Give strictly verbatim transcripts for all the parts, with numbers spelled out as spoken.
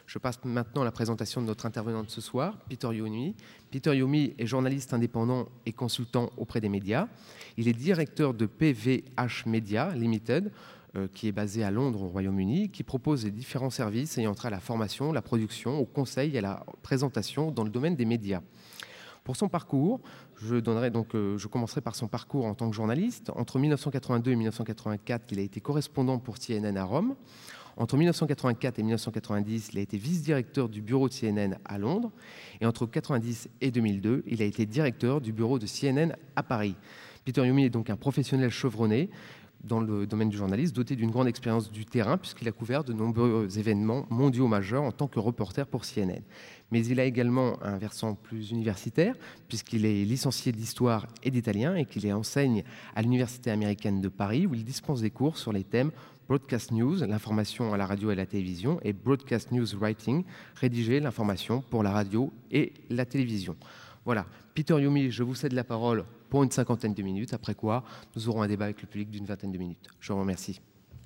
Je passe maintenant à la présentation de notre intervenant de ce soir, Peter Youmi. Peter Youmi est journaliste indépendant et consultant auprès des médias. Il est directeur de P V H Media Limited, euh, qui est basé à Londres, au Royaume-Uni, qui propose les différents services ayant trait à la formation, la production, au conseil et à la présentation dans le domaine des médias. Pour son parcours, je, donnerai donc, euh, je commencerai par son parcours en tant que journaliste. Entre mille neuf cent quatre-vingt-deux et mille neuf cent quatre-vingt-quatre, il a été correspondant pour C N N à Rome. Entre mille neuf cent quatre-vingt-quatre et mille neuf cent quatre-vingt-dix, il a été vice-directeur du bureau de C N N à Londres. Et entre quatre-vingt-dix et deux mille deux, il a été directeur du bureau de C N N à Paris. Peter Youmi est donc un professionnel chevronné dans le domaine du journalisme, doté d'une grande expérience du terrain, puisqu'il a couvert de nombreux événements mondiaux majeurs en tant que reporter pour C N N. Mais il a également un versant plus universitaire, puisqu'il est licencié d'histoire et d'italien et qu'il enseigne à l'Université américaine de Paris, où il dispense des cours sur les thèmes Broadcast News, l'information à la radio et à la télévision, et Broadcast News Writing, rédiger l'information pour la radio et la télévision. Voilà, Peter Youmi, je vous cède la parole pour une cinquantaine de minutes, après quoi nous aurons un débat avec le public d'une vingtaine de minutes. Je vous remercie.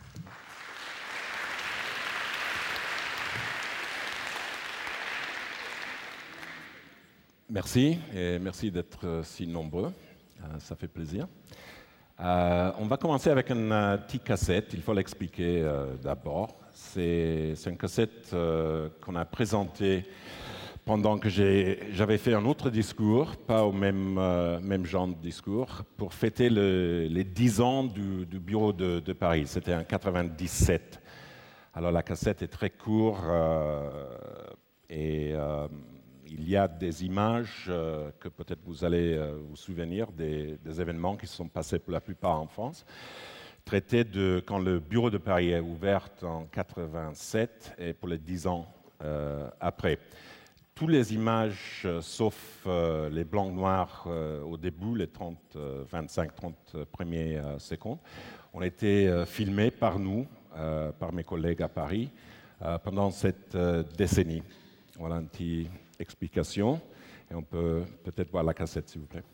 Merci, et merci d'être si nombreux, euh, ça fait plaisir. Euh, on va commencer avec une euh, petite cassette, il faut l'expliquer euh, d'abord. C'est, c'est une cassette euh, qu'on a présentée pendant que j'ai, j'avais fait un autre discours, pas au même, euh, même genre de discours, pour fêter le, les dix ans du, du bureau de, de Paris. C'était en quatre-vingt-dix-sept. Alors la cassette est très courte euh, et euh, il y a des images euh, que peut-être vous allez euh, vous souvenir des, des événements qui se sont passés pour la plupart en France, traités de quand le bureau de Paris est ouvert en quatre-vingt-sept et pour les dix ans euh, après. Toutes les images, euh, sauf euh, les blancs-noirs euh, au début, les trente, euh, vingt-cinq trente premières euh, secondes, ont été euh, filmées par nous, euh, par mes collègues à Paris, euh, pendant cette euh, décennie. Voilà une petite explication. Et on peut peut-être voir la cassette, s'il vous plaît.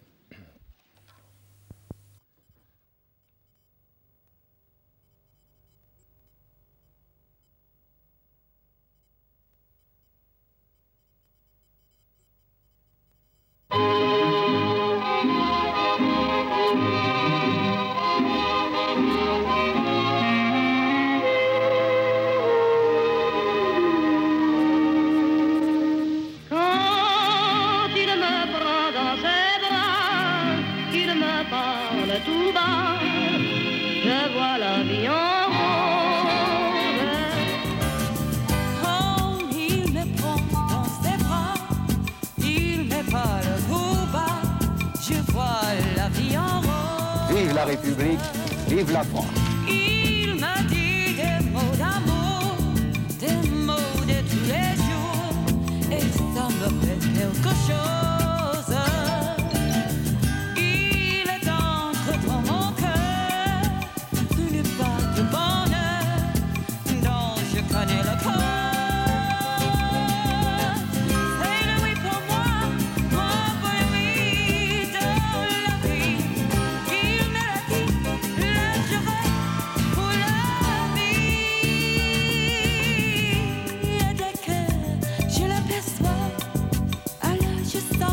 Vive la République, vive la France. Il m'a dit des mots d'amour, des mots de tous les jours, et ça me fait quelque chose. Il est entre dans mon cœur une part de bonheur dont je connais le code. Just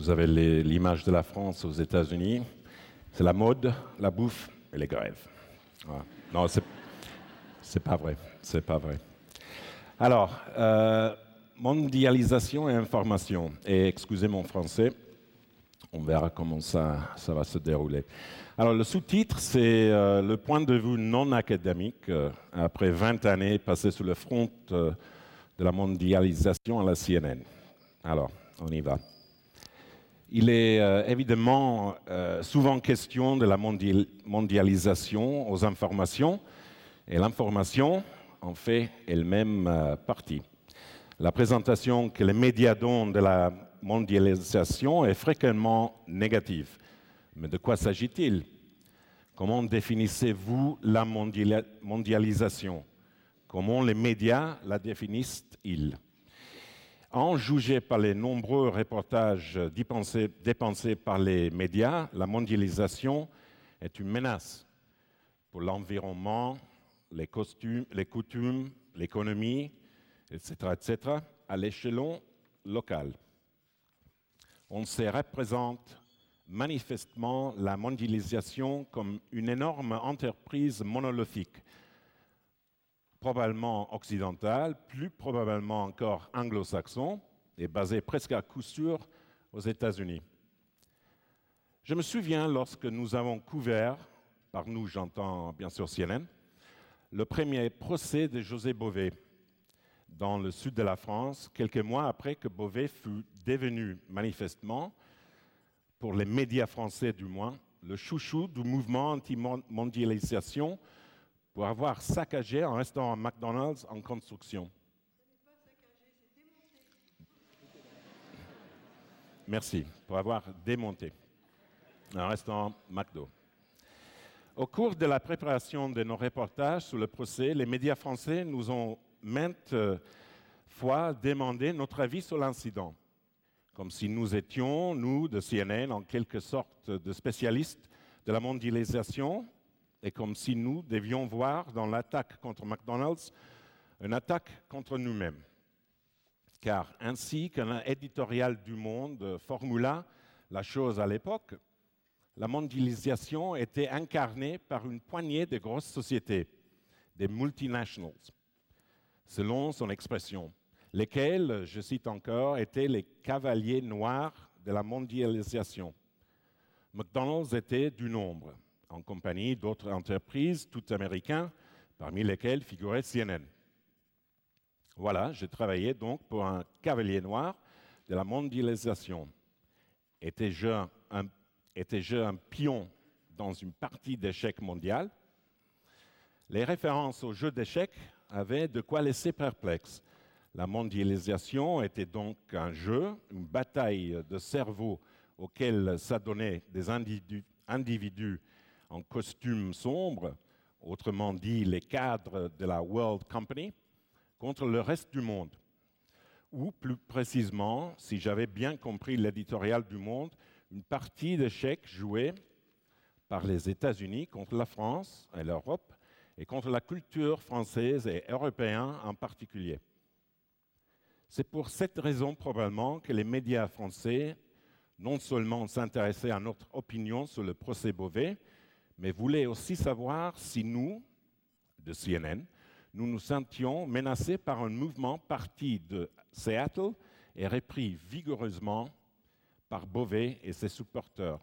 vous avez les- l'image de la France aux États-Unis. C'est la mode, la bouffe et les grèves. Voilà. Non, c'est, c'est pas vrai. C'est pas vrai. Alors, euh, mondialisation et information. Et excusez mon français, on verra comment ça, ça va se dérouler. Alors, le sous-titre, c'est euh, le point de vue non académique, euh, après vingt années passées sur le front euh, de la mondialisation à la C N N. Alors, on y va. Il est euh, évidemment euh, souvent question de la mondial- mondialisation aux informations, et l'information en fait elle-même euh, partie. La présentation que les médias donnent de la mondialisation est fréquemment négative. Mais de quoi s'agit-il? Comment définissez-vous la mondiali- mondialisation? Comment les médias la définissent-ils? En jugé par les nombreux reportages dépensés, dépensés par les médias, la mondialisation est une menace pour l'environnement, les, costumes, les coutumes, l'économie, et cetera, et cetera, à l'échelon local. On se représente manifestement la mondialisation comme une énorme entreprise monolithique, probablement occidentale, plus probablement encore anglo-saxon, et basée presque à coup sûr aux États-Unis. Je me souviens lorsque nous avons couvert, par nous j'entends bien sûr C N N, le premier procès de José Bové dans le sud de la France, quelques mois après que Bové fut devenu manifestement, pour les médias français du moins, le chouchou du mouvement anti-mondialisation pour avoir saccagé un restaurant McDonald's en construction. Merci, pour avoir démonté un restaurant McDo. Au cours de la préparation de nos reportages sur le procès, les médias français nous ont maintes fois demandé notre avis sur l'incident, comme si nous étions, nous, de C N N, en quelque sorte de spécialistes de la mondialisation, et comme si nous devions voir dans l'attaque contre McDonald's une attaque contre nous-mêmes. Car ainsi qu'un éditorial du Monde formula la chose à l'époque, la mondialisation était incarnée par une poignée de grosses sociétés, des multinationals, selon son expression, lesquels, je cite encore, étaient les cavaliers noirs de la mondialisation. McDonald's était du nombre, en compagnie d'autres entreprises, toutes américaines, parmi lesquelles figurait C N N. Voilà, j'ai travaillé donc pour un cavalier noir de la mondialisation. Étais-je un, étais-je un pion dans une partie d'échecs mondial? Les références au jeu d'échecs avaient de quoi laisser perplexe. La mondialisation était donc un jeu, une bataille de cerveau auquel s'adonnaient des individus, individus en costume sombre, autrement dit les cadres de la World Company, contre le reste du monde. Ou plus précisément, si j'avais bien compris l'éditorial du Monde, une partie d'échecs jouée par les États-Unis contre la France et l'Europe et contre la culture française et européenne en particulier. C'est pour cette raison probablement que les médias français non seulement s'intéressaient à notre opinion sur le procès Bové, mais voulaient aussi savoir si nous, de C N N, nous nous sentions menacés par un mouvement parti de Seattle et repris vigoureusement par Bové et ses supporters.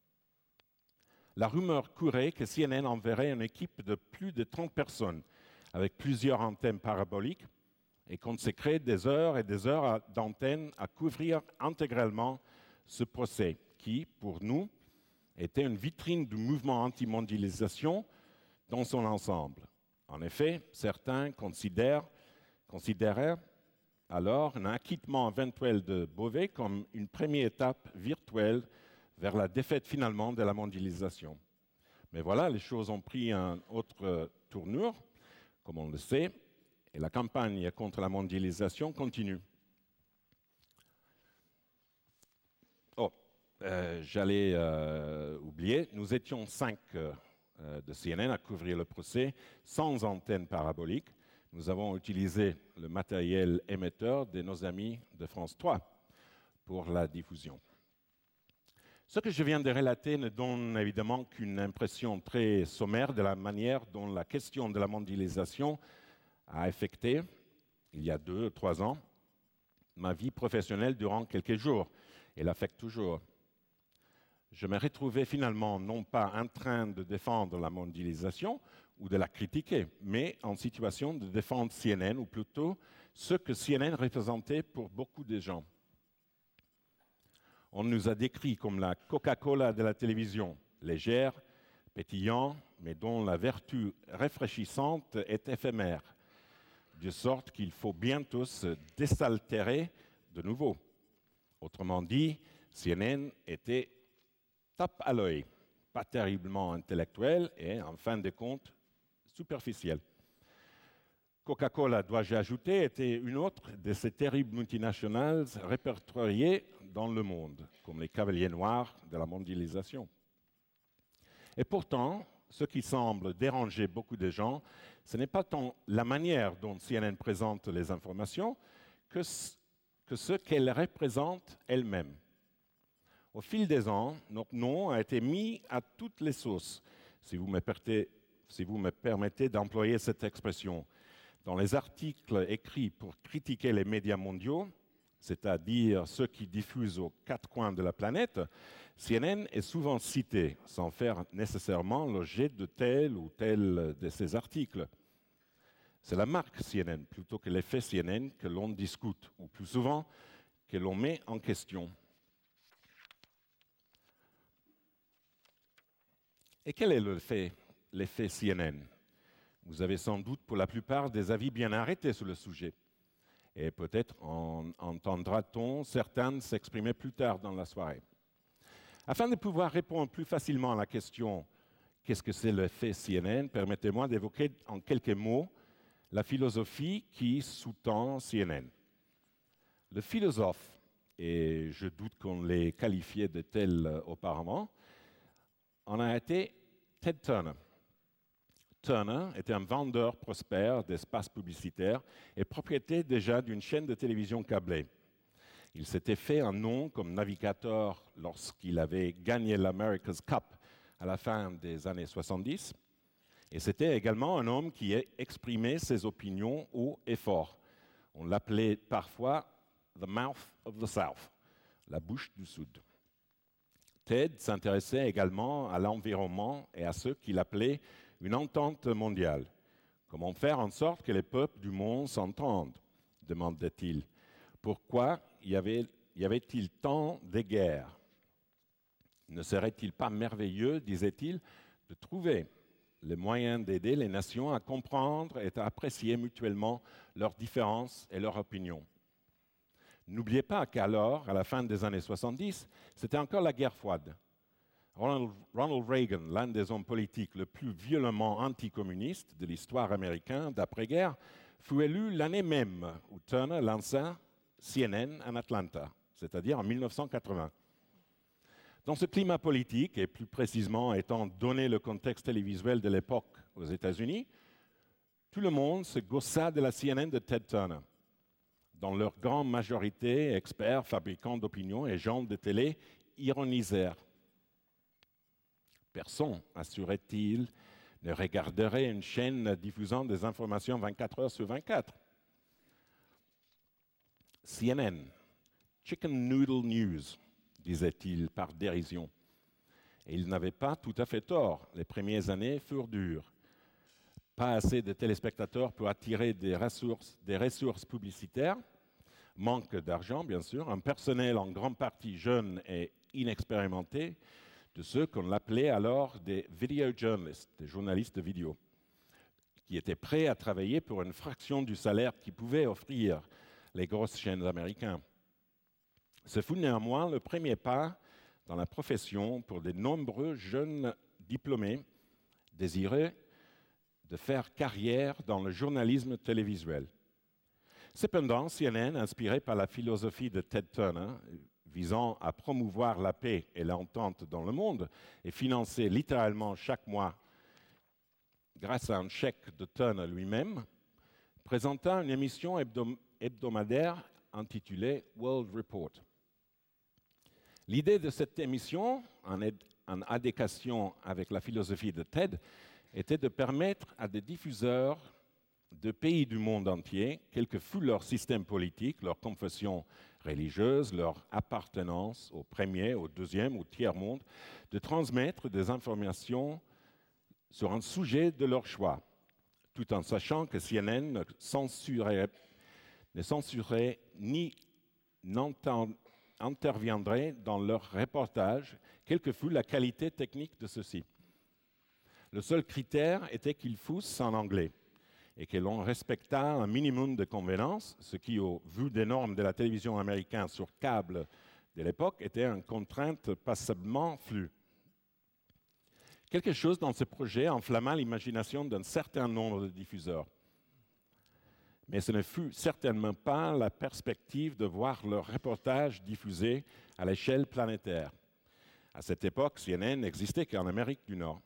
La rumeur courait que C N N enverrait une équipe de plus de trente personnes avec plusieurs antennes paraboliques et consacrait des heures et des heures d'antenne à couvrir intégralement ce procès qui, pour nous, était une vitrine du mouvement anti-mondialisation dans son ensemble. En effet, certains considèrent, considérèrent alors un acquittement éventuel de Bové comme une première étape virtuelle vers la défaite finalement de la mondialisation. Mais voilà, les choses ont pris une autre tournure, comme on le sait, et la campagne contre la mondialisation continue. Oh, euh, j'allais euh, oublier, nous étions cinq euh, de C N N à couvrir le procès sans antenne parabolique. Nous avons utilisé le matériel émetteur de nos amis de France trois pour la diffusion. Ce que je viens de relater ne donne évidemment qu'une impression très sommaire de la manière dont la question de la mondialisation a affecté, il y a deux, trois ans, ma vie professionnelle durant quelques jours, et l'affecte toujours. Je me retrouvais finalement non pas en train de défendre la mondialisation ou de la critiquer, mais en situation de défendre C N N, ou plutôt ce que C N N représentait pour beaucoup de gens. On nous a décrit comme la Coca-Cola de la télévision, légère, pétillant, mais dont la vertu rafraîchissante est éphémère, de sorte qu'il faut bientôt se désaltérer de nouveau. Autrement dit, C N N était tape à l'œil, pas terriblement intellectuel et, en fin de compte, superficiel. Coca-Cola, dois-je ajouter, était une autre de ces terribles multinationales répertoriées dans le monde, comme les cavaliers noirs de la mondialisation. Et pourtant, ce qui semble déranger beaucoup de gens, ce n'est pas tant la manière dont C N N présente les informations que, que ce qu'elle représente elle-même. Au fil des ans, notre nom a été mis à toutes les sauces, si vous me permettez, si vous me permettez d'employer cette expression. Dans les articles écrits pour critiquer les médias mondiaux, c'est-à-dire ceux qui diffusent aux quatre coins de la planète, C N N est souvent cité, sans faire nécessairement l'objet de tel ou tel de ces articles. C'est la marque C N N, plutôt que l'effet C N N, que l'on discute, ou plus souvent, que l'on met en question. Et quel est l'effet, l'effet C N N ? Vous avez sans doute pour la plupart des avis bien arrêtés sur le sujet. Et peut-être en entendra-t-on certains s'exprimer plus tard dans la soirée. Afin de pouvoir répondre plus facilement à la question « Qu'est-ce que c'est l'effet C N N ?», permettez-moi d'évoquer en quelques mots la philosophie qui sous-tend C N N. Le philosophe, et je doute qu'on l'ait qualifié de tel auparavant, en a été Ted Turner. Turner était un vendeur prospère d'espaces publicitaires et propriétaire déjà d'une chaîne de télévision câblée. Il s'était fait un nom comme navigateur lorsqu'il avait gagné l'America's Cup à la fin des années soixante-dix. Et c'était également un homme qui exprimait ses opinions haut et fort. On l'appelait parfois « the mouth of the South », la bouche du Sud. Ted s'intéressait également à l'environnement et à ce qu'il appelait une entente mondiale. Comment faire en sorte que les peuples du monde s'entendent, demandait-il. Pourquoi y avait, y avait-il tant de guerres? Ne serait-il pas merveilleux, disait-il, de trouver les moyens d'aider les nations à comprendre et à apprécier mutuellement leurs différences et leurs opinions? N'oubliez pas qu'alors, à la fin des années soixante-dix, c'était encore la guerre froide. Ronald, Ronald Reagan, l'un des hommes politiques le plus violemment anticommuniste de l'histoire américaine d'après-guerre, fut élu l'année même où Turner lança C N N en Atlanta, c'est-à-dire en mille neuf cent quatre-vingts. Dans ce climat politique, et plus précisément étant donné le contexte télévisuel de l'époque aux États-Unis, tout le monde se gaussa de la C N N de Ted Turner. Dans leur grande majorité, experts, fabricants d'opinion et gens de télé ironisèrent. Personne, assurait-il, ne regarderait une chaîne diffusant des informations vingt-quatre heures sur vingt-quatre. C N N, Chicken Noodle News, disait-il par dérision. Et il n'avait pas tout à fait tort. Les premières années furent dures. Pas assez de téléspectateurs pour attirer des ressources, des ressources publicitaires, manque d'argent bien sûr, un personnel en grande partie jeune et inexpérimenté, de ceux qu'on appelait alors des video journalists, des journalistes de vidéo, qui étaient prêts à travailler pour une fraction du salaire qu'ils pouvaient offrir les grosses chaînes américaines. Ce fut néanmoins le premier pas dans la profession pour de nombreux jeunes diplômés désireux de faire carrière dans le journalisme télévisuel. Cependant, C N N, inspiré par la philosophie de Ted Turner, visant à promouvoir la paix et l'entente dans le monde, et financé littéralement chaque mois grâce à un chèque de Turner lui-même, présenta une émission hebdom- hebdomadaire intitulée World Report. L'idée de cette émission, en, ed- en adéquation avec la philosophie de TED, était de permettre à des diffuseurs de pays du monde entier, quel que fût leur système politique, leur confession religieuse, leur appartenance au premier, au deuxième ou tiers monde, de transmettre des informations sur un sujet de leur choix, tout en sachant que C N N ne censurerait, ne censurerait ni n'interviendrait dans leur reportage, quelle que fût la qualité technique de ceux-ci. Le seul critère était qu'ils fussent en anglais et que l'on respectât un minimum de convenance, ce qui, au vu des normes de la télévision américaine sur câble de l'époque, était une contrainte passablement floue. Quelque chose dans ce projet enflamma l'imagination d'un certain nombre de diffuseurs. Mais ce ne fut certainement pas la perspective de voir leur reportage diffusé à l'échelle planétaire. À cette époque, C N N n'existait qu'en Amérique du Nord.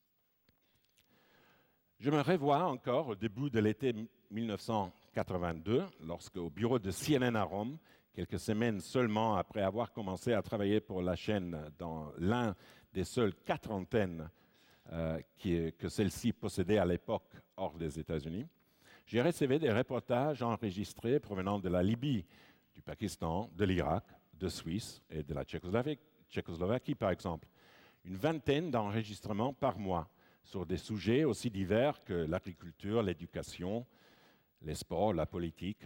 Je me revois encore au début de l'été mille neuf cent quatre-vingt-deux, lorsque, au bureau de C N N à Rome, quelques semaines seulement après avoir commencé à travailler pour la chaîne dans l'un des seuls quatre antennes euh, qui, que celle-ci possédait à l'époque hors des États-Unis, j'ai recevé des reportages enregistrés provenant de la Libye, du Pakistan, de l'Irak, de Suisse et de la Tchécoslovaquie, Tchécoslovaquie par exemple. Une vingtaine d'enregistrements par mois sur des sujets aussi divers que l'agriculture, l'éducation, les sports, la politique.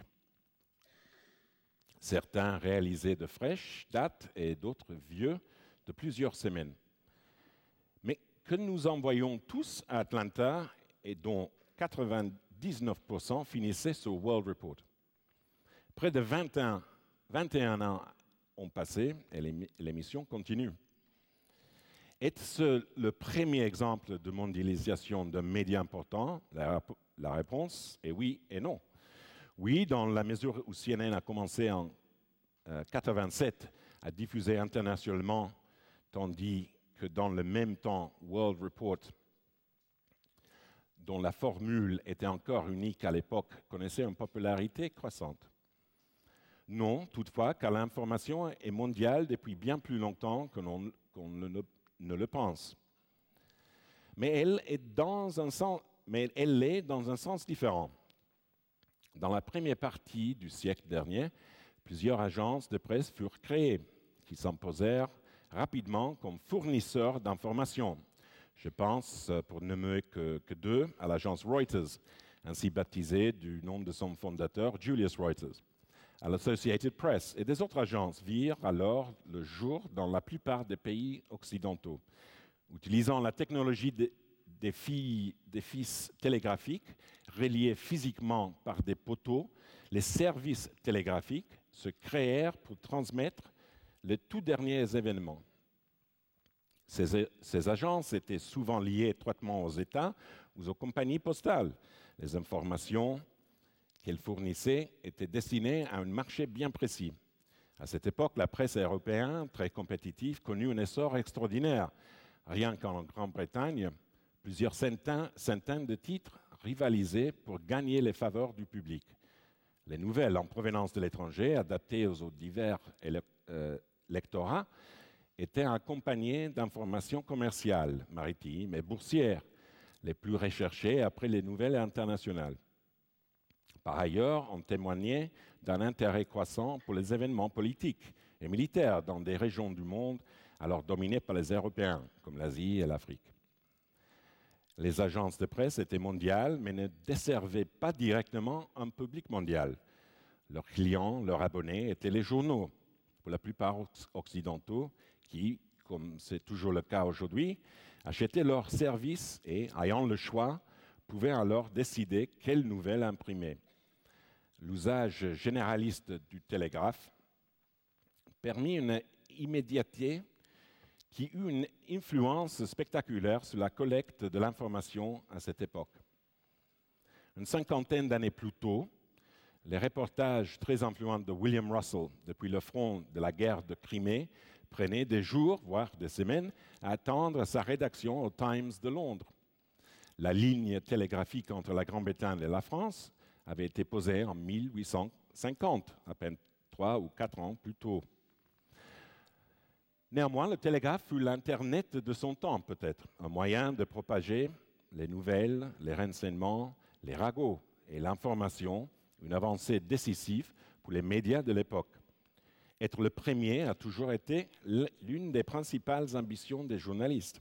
Certains réalisés de fraîche date et d'autres vieux de plusieurs semaines. Mais que nous envoyons tous à Atlanta et dont quatre-vingt-dix-neuf pour cent finissaient sur World Report. Près de vingt et un, vingt et un ans ont passé et l'émission continue. Est-ce le premier exemple de mondialisation d'un média important? La, la réponse est oui et non. Oui, dans la mesure où C N N a commencé en euh, quatre-vingt-sept à diffuser internationalement, tandis que dans le même temps, World Report, dont la formule était encore unique à l'époque, connaissait une popularité croissante. Non, toutefois, car l'information est mondiale depuis bien plus longtemps que l'on, qu'on ne, ne le pense. Mais elle est dans un sens, mais elle est dans un sens différent. Dans la première partie du siècle dernier, plusieurs agences de presse furent créées, qui s'imposèrent rapidement comme fournisseurs d'informations. Je pense, pour ne nommer que, que deux, à l'agence Reuters, ainsi baptisée du nom de son fondateur, Julius Reuters. À l'Associated Press et des autres agences virent alors le jour dans la plupart des pays occidentaux. Utilisant la technologie des, des, filles, des fils télégraphiques reliés physiquement par des poteaux, les services télégraphiques se créèrent pour transmettre les tout derniers événements. Ces, ces agences étaient souvent liées étroitement aux États ou aux compagnies postales. Les informations qu'elles fournissaient étaient destinées à un marché bien précis. À cette époque, la presse européenne, très compétitive, connut un essor extraordinaire. Rien qu'en Grande-Bretagne, plusieurs centaines, centaines de titres rivalisaient pour gagner les faveurs du public. Les nouvelles en provenance de l'étranger, adaptées aux divers euh, lectorats, étaient accompagnées d'informations commerciales, maritimes et boursières, les plus recherchées après les nouvelles internationales. Par ailleurs, on témoignait d'un intérêt croissant pour les événements politiques et militaires dans des régions du monde alors dominées par les Européens, comme l'Asie et l'Afrique. Les agences de presse étaient mondiales, mais ne desservaient pas directement un public mondial. Leurs clients, leurs abonnés étaient les journaux, pour la plupart occidentaux, qui, comme c'est toujours le cas aujourd'hui, achetaient leurs services et, ayant le choix, pouvaient alors décider quelles nouvelles imprimer. L'usage généraliste du télégraphe permit une immédiateté qui eut une influence spectaculaire sur la collecte de l'information à cette époque. Une cinquantaine d'années plus tôt, les reportages très influents de William Russell depuis le front de la guerre de Crimée prenaient des jours, voire des semaines, à attendre sa rédaction au Times de Londres. La ligne télégraphique entre la Grande-Bretagne et la France avait été posée en mille huit cent cinquante, à peine trois ou quatre ans plus tôt. Néanmoins, le télégraphe fut l'Internet de son temps, peut-être, un moyen de propager les nouvelles, les renseignements, les ragots et l'information, une avancée décisive pour les médias de l'époque. Être le premier a toujours été l'une des principales ambitions des journalistes.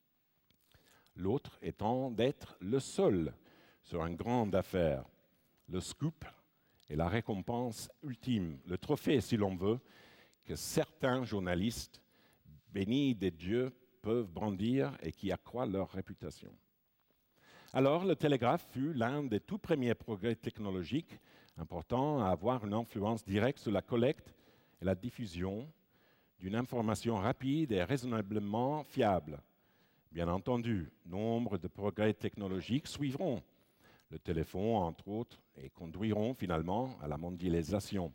L'autre étant d'être le seul sur une grande affaire, le scoop et la récompense ultime, le trophée, si l'on veut, que certains journalistes bénis des dieux peuvent brandir et qui accroît leur réputation. Alors, le télégraphe fut l'un des tout premiers progrès technologiques importants à avoir une influence directe sur la collecte et la diffusion d'une information rapide et raisonnablement fiable. Bien entendu, nombre de progrès technologiques suivront le téléphone, entre autres, et conduiront finalement à la mondialisation.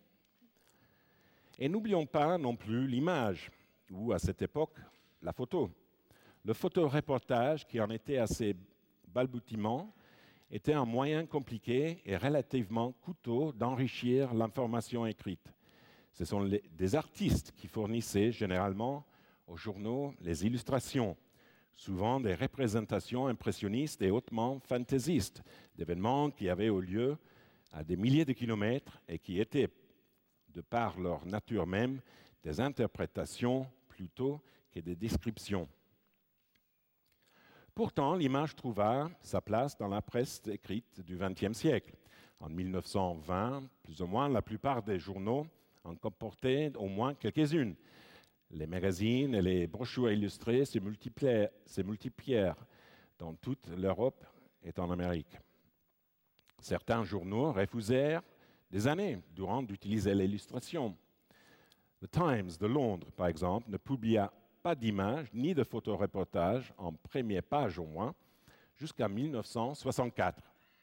Et n'oublions pas non plus l'image, ou à cette époque, la photo. Le photoreportage, qui en était à ses balbutiements, était un moyen compliqué et relativement coûteux d'enrichir l'information écrite. Ce sont les, des artistes qui fournissaient généralement aux journaux les illustrations, souvent des représentations impressionnistes et hautement fantaisistes, d'événements qui avaient eu lieu à des milliers de kilomètres et qui étaient, de par leur nature même, des interprétations plutôt que des descriptions. Pourtant, l'image trouva sa place dans la presse écrite du vingtième siècle. En mille neuf cent vingt, plus ou moins, la plupart des journaux en comportaient au moins quelques-unes. Les magazines et les brochures illustrées se multiplièrent, se multiplièrent dans toute l'Europe et en Amérique. Certains journaux refusèrent des années durant d'utiliser l'illustration. The Times de Londres, par exemple, ne publia pas d'images ni de photoreportages, en première page au moins, jusqu'à mille neuf cent soixante-quatre.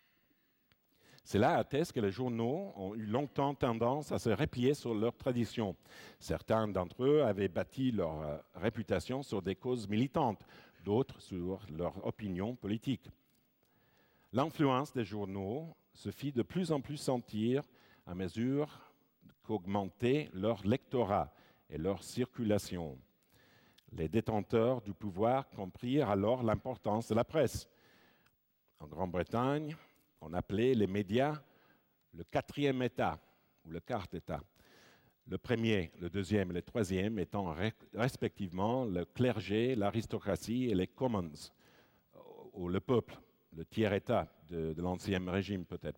Cela atteste que les journaux ont eu longtemps tendance à se replier sur leur tradition. Certains d'entre eux avaient bâti leur réputation sur des causes militantes, d'autres sur leur opinion politique. L'influence des journaux se fit de plus en plus sentir à mesure qu'augmentait leur lectorat et leur circulation. Les détenteurs du pouvoir comprirent alors l'importance de la presse. En Grande-Bretagne, on appelait les médias le quatrième État, ou le quart État. Le premier, le deuxième et le troisième étant respectivement le clergé, l'aristocratie et les commons, ou le peuple, le tiers-État de, de l'ancien régime peut-être.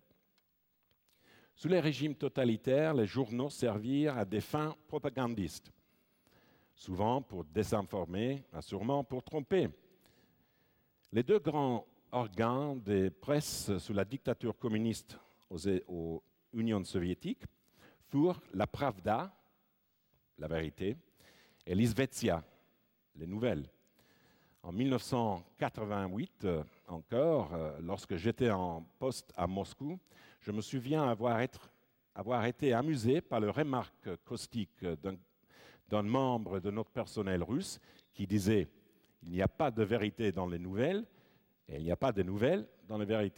Sous les régimes totalitaires, les journaux servirent à des fins propagandistes, souvent pour désinformer, sûrement pour tromper. Les deux grands organes de presse sous la dictature communiste aux, aux Unions soviétiques furent la Pravda, la vérité, et l'Izvestia, les nouvelles. En mille neuf cent quatre-vingt-huit, euh, encore, euh, lorsque j'étais en poste à Moscou, je me souviens avoir, être, avoir été amusé par les remarques caustiques d'un, d'un membre de notre personnel russe qui disait « Il n'y a pas de vérité dans les nouvelles et il n'y a pas de nouvelles dans les vérités ».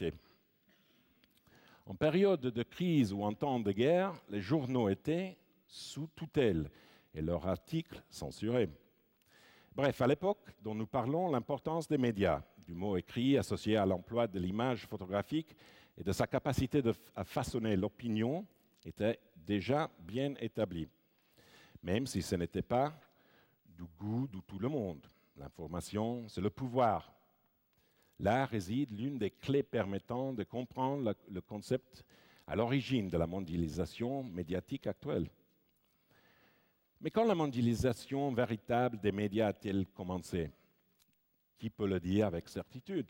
En période de crise ou en temps de guerre, les journaux étaient sous tutelle et leurs articles censurés. Bref, à l'époque dont nous parlons, l'importance des médias, du mot écrit associé à l'emploi de l'image photographique et de sa capacité de, à façonner l'opinion était déjà bien établie, même si ce n'était pas du goût de tout le monde. L'information, c'est le pouvoir. Là réside l'une des clés permettant de comprendre le, le concept à l'origine de la mondialisation médiatique actuelle. Mais quand la mondialisation véritable des médias a-t-elle commencé? Qui peut le dire avec certitude?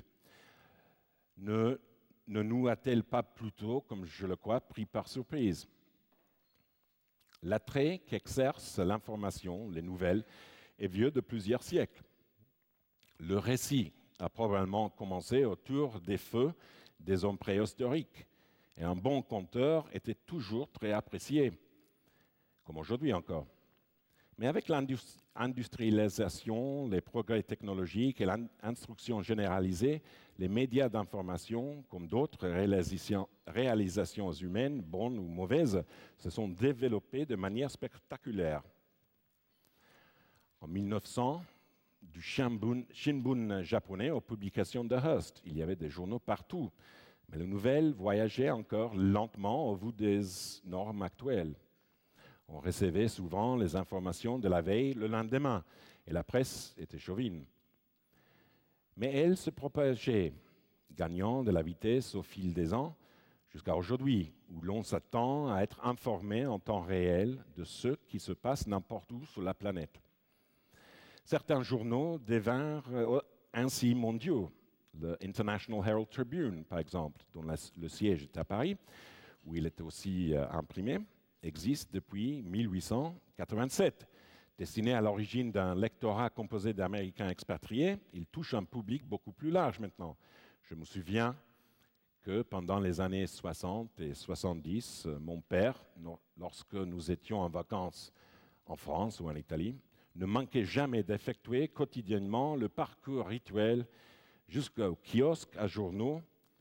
Ne, ne nous a-t-elle pas plutôt, comme je le crois, pris par surprise? L'attrait qu'exerce l'information, les nouvelles, est vieux de plusieurs siècles. Le récit a probablement commencé autour des feux des hommes préhistoriques, et un bon conteur était toujours très apprécié, comme aujourd'hui encore. Mais avec l'industrialisation, les progrès technologiques et l'instruction généralisée, les médias d'information, comme d'autres réalisations, réalisations humaines, bonnes ou mauvaises, se sont développés de manière spectaculaire. En mille neuf cents, du Shinbun, Shinbun japonais aux publications de Hearst. Il y avait des journaux partout, mais les nouvelles voyageaient encore lentement au vu des normes actuelles. On recevait souvent les informations de la veille le lendemain, et la presse était chauvine. Mais elle se propageait, gagnant de la vitesse au fil des ans, jusqu'à aujourd'hui, où l'on s'attend à être informé en temps réel de ce qui se passe n'importe où sur la planète. Certains journaux devinrent ainsi mondiaux. Le International Herald Tribune, par exemple, dont la, le siège est à Paris, où il est aussi euh, imprimé, existe depuis mille huit cent quatre-vingt-sept. Destiné à l'origine d'un lectorat composé d'Américains expatriés, il touche un public beaucoup plus large maintenant. Je me souviens que pendant les années soixante et soixante-dix, mon père, lorsque nous étions en vacances en France ou en Italie, ne manquait jamais d'effectuer quotidiennement le parcours rituel jusqu'au kiosque à journaux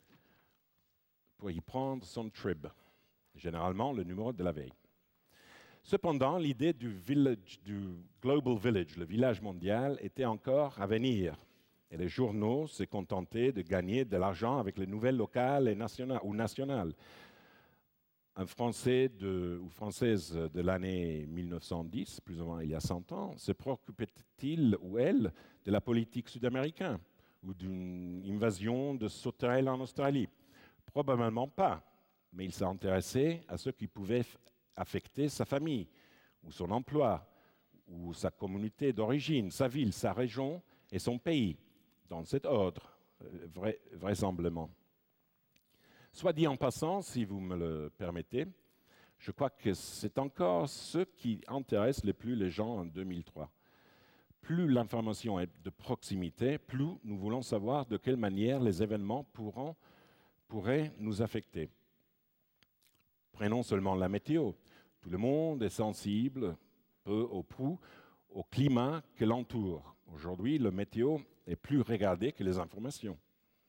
pour y prendre son trib, généralement le numéro de la veille. Cependant, l'idée du, village, du Global Village, le village mondial, était encore à venir. Et les journaux se contentaient de gagner de l'argent avec les nouvelles locales et nationales, ou nationales. Un Français de, ou Française de l'année mille neuf cent dix, plus ou moins il y a cent ans, se préoccupait-il ou elle de la politique sud-américaine ou d'une invasion de sauterelles en Australie? Probablement pas, mais il s'intéressait à ce qui pouvait affecter sa famille, ou son emploi, ou sa communauté d'origine, sa ville, sa région et son pays, dans cet ordre, vra- vraisemblablement. Soit dit en passant, si vous me le permettez, je crois que c'est encore ce qui intéresse le plus les gens en deux mille trois. Plus l'information est de proximité, plus nous voulons savoir de quelle manière les événements pourront, pourraient nous affecter. Prenons seulement la météo. Tout le monde est sensible, peu ou prou, au climat que l'entoure. Aujourd'hui, le météo est plus regardé que les informations.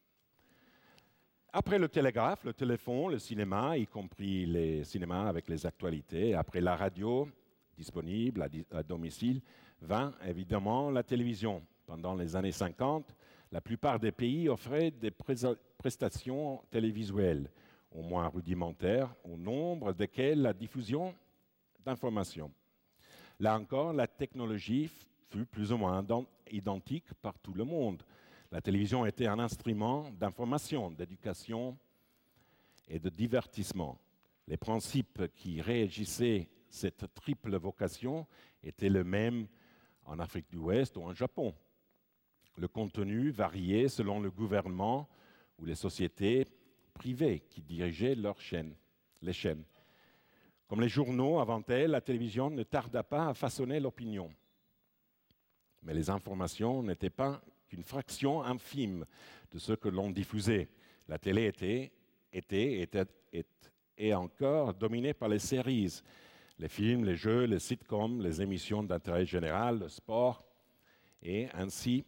Après le télégraphe, le téléphone, le cinéma, y compris les cinémas avec les actualités, après la radio, disponible à, di- à domicile, vint évidemment la télévision. Pendant les années cinquante, la plupart des pays offraient des pré- prestations télévisuelles, au moins rudimentaires, au nombre desquelles la diffusion d'informations. Là encore, la technologie fut plus ou moins identique par tout le monde. La télévision était un instrument d'information, d'éducation et de divertissement. Les principes qui régissaient cette triple vocation étaient les mêmes en Afrique de l'Ouest ou en Japon. Le contenu variait selon le gouvernement ou les sociétés privées qui dirigeaient leurs chaînes, les chaînes. Comme les journaux avant elle, la télévision ne tarda pas à façonner l'opinion. Mais les informations n'étaient pas qu'une fraction infime de ce que l'on diffusait. La télé était, était, était, est, est encore dominée par les séries, les films, les jeux, les sitcoms, les émissions d'intérêt général, le sport, et ainsi,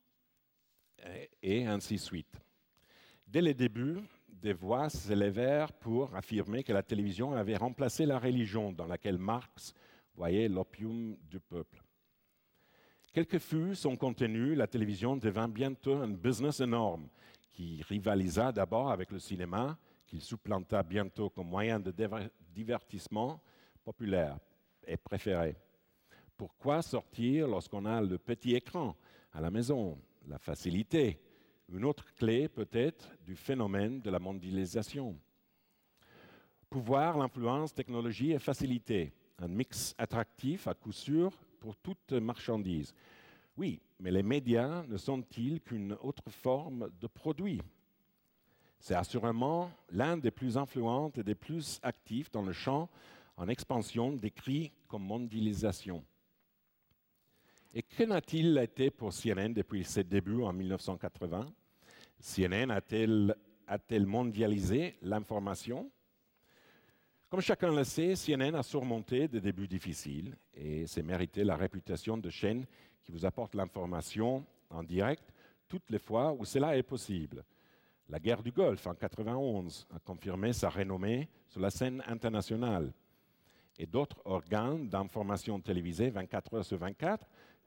et ainsi de suite. Dès les débuts, des voix s'élevèrent pour affirmer que la télévision avait remplacé la religion dans laquelle Marx voyait l'opium du peuple. Quel que fût son contenu, la télévision devint bientôt un business énorme qui rivalisa d'abord avec le cinéma, qu'il supplanta bientôt comme moyen de divertissement populaire et préféré. Pourquoi sortir lorsqu'on a le petit écran à la maison, la facilité? Une autre clé peut-être du phénomène de la mondialisation. Pouvoir, l'influence, technologie et facilité. Un mix attractif à coup sûr pour toute marchandise. Oui, mais les médias ne sont-ils qu'une autre forme de produit? C'est assurément l'un des plus influents et des plus actifs dans le champ en expansion décrit comme mondialisation. Et que n'a-t-il été pour C N N depuis ses débuts en mille neuf cent quatre-vingts? C N N a-t-elle, a-t-elle mondialisé l'information? Comme chacun le sait, C N N a surmonté des débuts difficiles et s'est mérité la réputation de chaîne qui vous apporte l'information en direct toutes les fois où cela est possible. La guerre du Golfe en mille neuf cent quatre-vingt-onze a confirmé sa renommée sur la scène internationale. Et d'autres organes d'information télévisée vingt-quatre heures sur vingt-quatre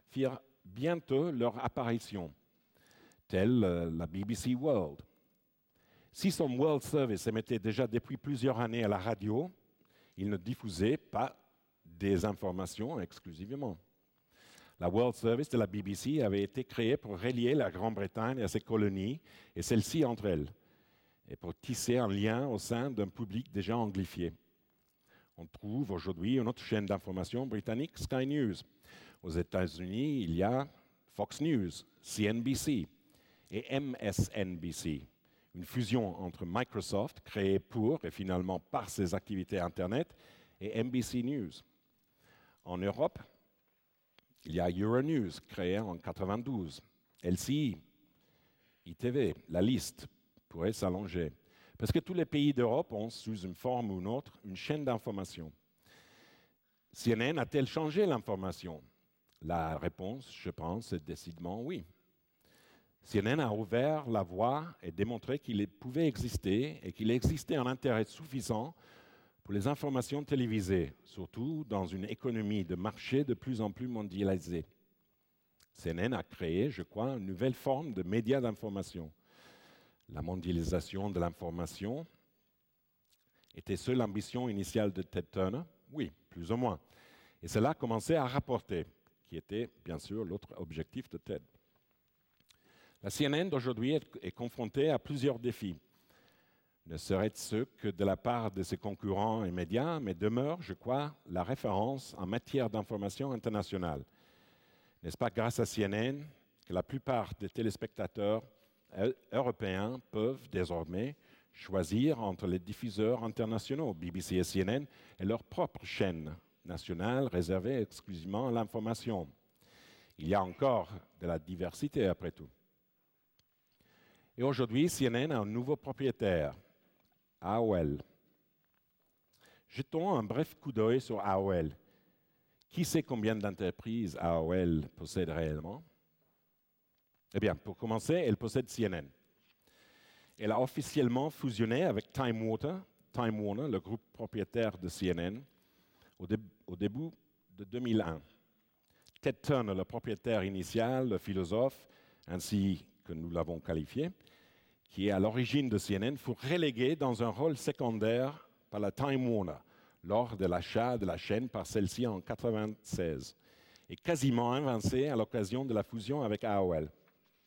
firent bientôt leur apparition, telle euh, la B B C World. Si son World Service émettait déjà depuis plusieurs années à la radio, il ne diffusait pas des informations exclusivement. La World Service de la B B C avait été créée pour relier la Grande-Bretagne à ses colonies et celles-ci entre elles, et pour tisser un lien au sein d'un public déjà anglifié. On trouve aujourd'hui une autre chaîne d'information britannique, Sky News. Aux États-Unis, il y a Fox News, C N B C et M S N B C, une fusion entre Microsoft, créée pour et finalement par ses activités Internet, et N B C News. En Europe, il y a Euronews, créé en quatre-vingt-douze, L C I, I T V, la liste pourrait s'allonger. Parce que tous les pays d'Europe ont, sous une forme ou une autre, une chaîne d'information. C N N a-t-elle changé l'information? La réponse, je pense, est décidément oui. C N N a ouvert la voie et démontré qu'il pouvait exister et qu'il existait un intérêt suffisant pour les informations télévisées, surtout dans une économie de marché de plus en plus mondialisée. C N N a créé, je crois, une nouvelle forme de médias d'information. La mondialisation de l'information était-ce l'ambition initiale de Ted Turner? Oui, plus ou moins. Et cela commençait à rapporter, qui était bien sûr l'autre objectif de Ted. La C N N d'aujourd'hui est, est confrontée à plusieurs défis. Ne serait-ce que de la part de ses concurrents et médias, mais demeure, je crois, la référence en matière d'information internationale. N'est-ce pas grâce à C N N que la plupart des téléspectateurs européens peuvent désormais choisir entre les diffuseurs internationaux, B B C et C N N, et leur propre chaîne nationale réservée exclusivement à l'information. Il y a encore de la diversité après tout. Et aujourd'hui, C N N a un nouveau propriétaire, A O L. Jetons un bref coup d'œil sur A O L. Qui sait combien d'entreprises A O L possède réellement? Eh bien, pour commencer, elle possède C N N. Elle a officiellement fusionné avec Time Warner, Time Warner, le groupe propriétaire de C N N, au, dé- au début de deux mille un. Ted Turner, le propriétaire initial, le philosophe, ainsi que nous l'avons qualifié, qui est à l'origine de C N N, fut relégué dans un rôle secondaire par la Time Warner lors de l'achat de la chaîne par celle-ci en mille neuf cent quatre-vingt-seize et quasiment invincé à l'occasion de la fusion avec A O L.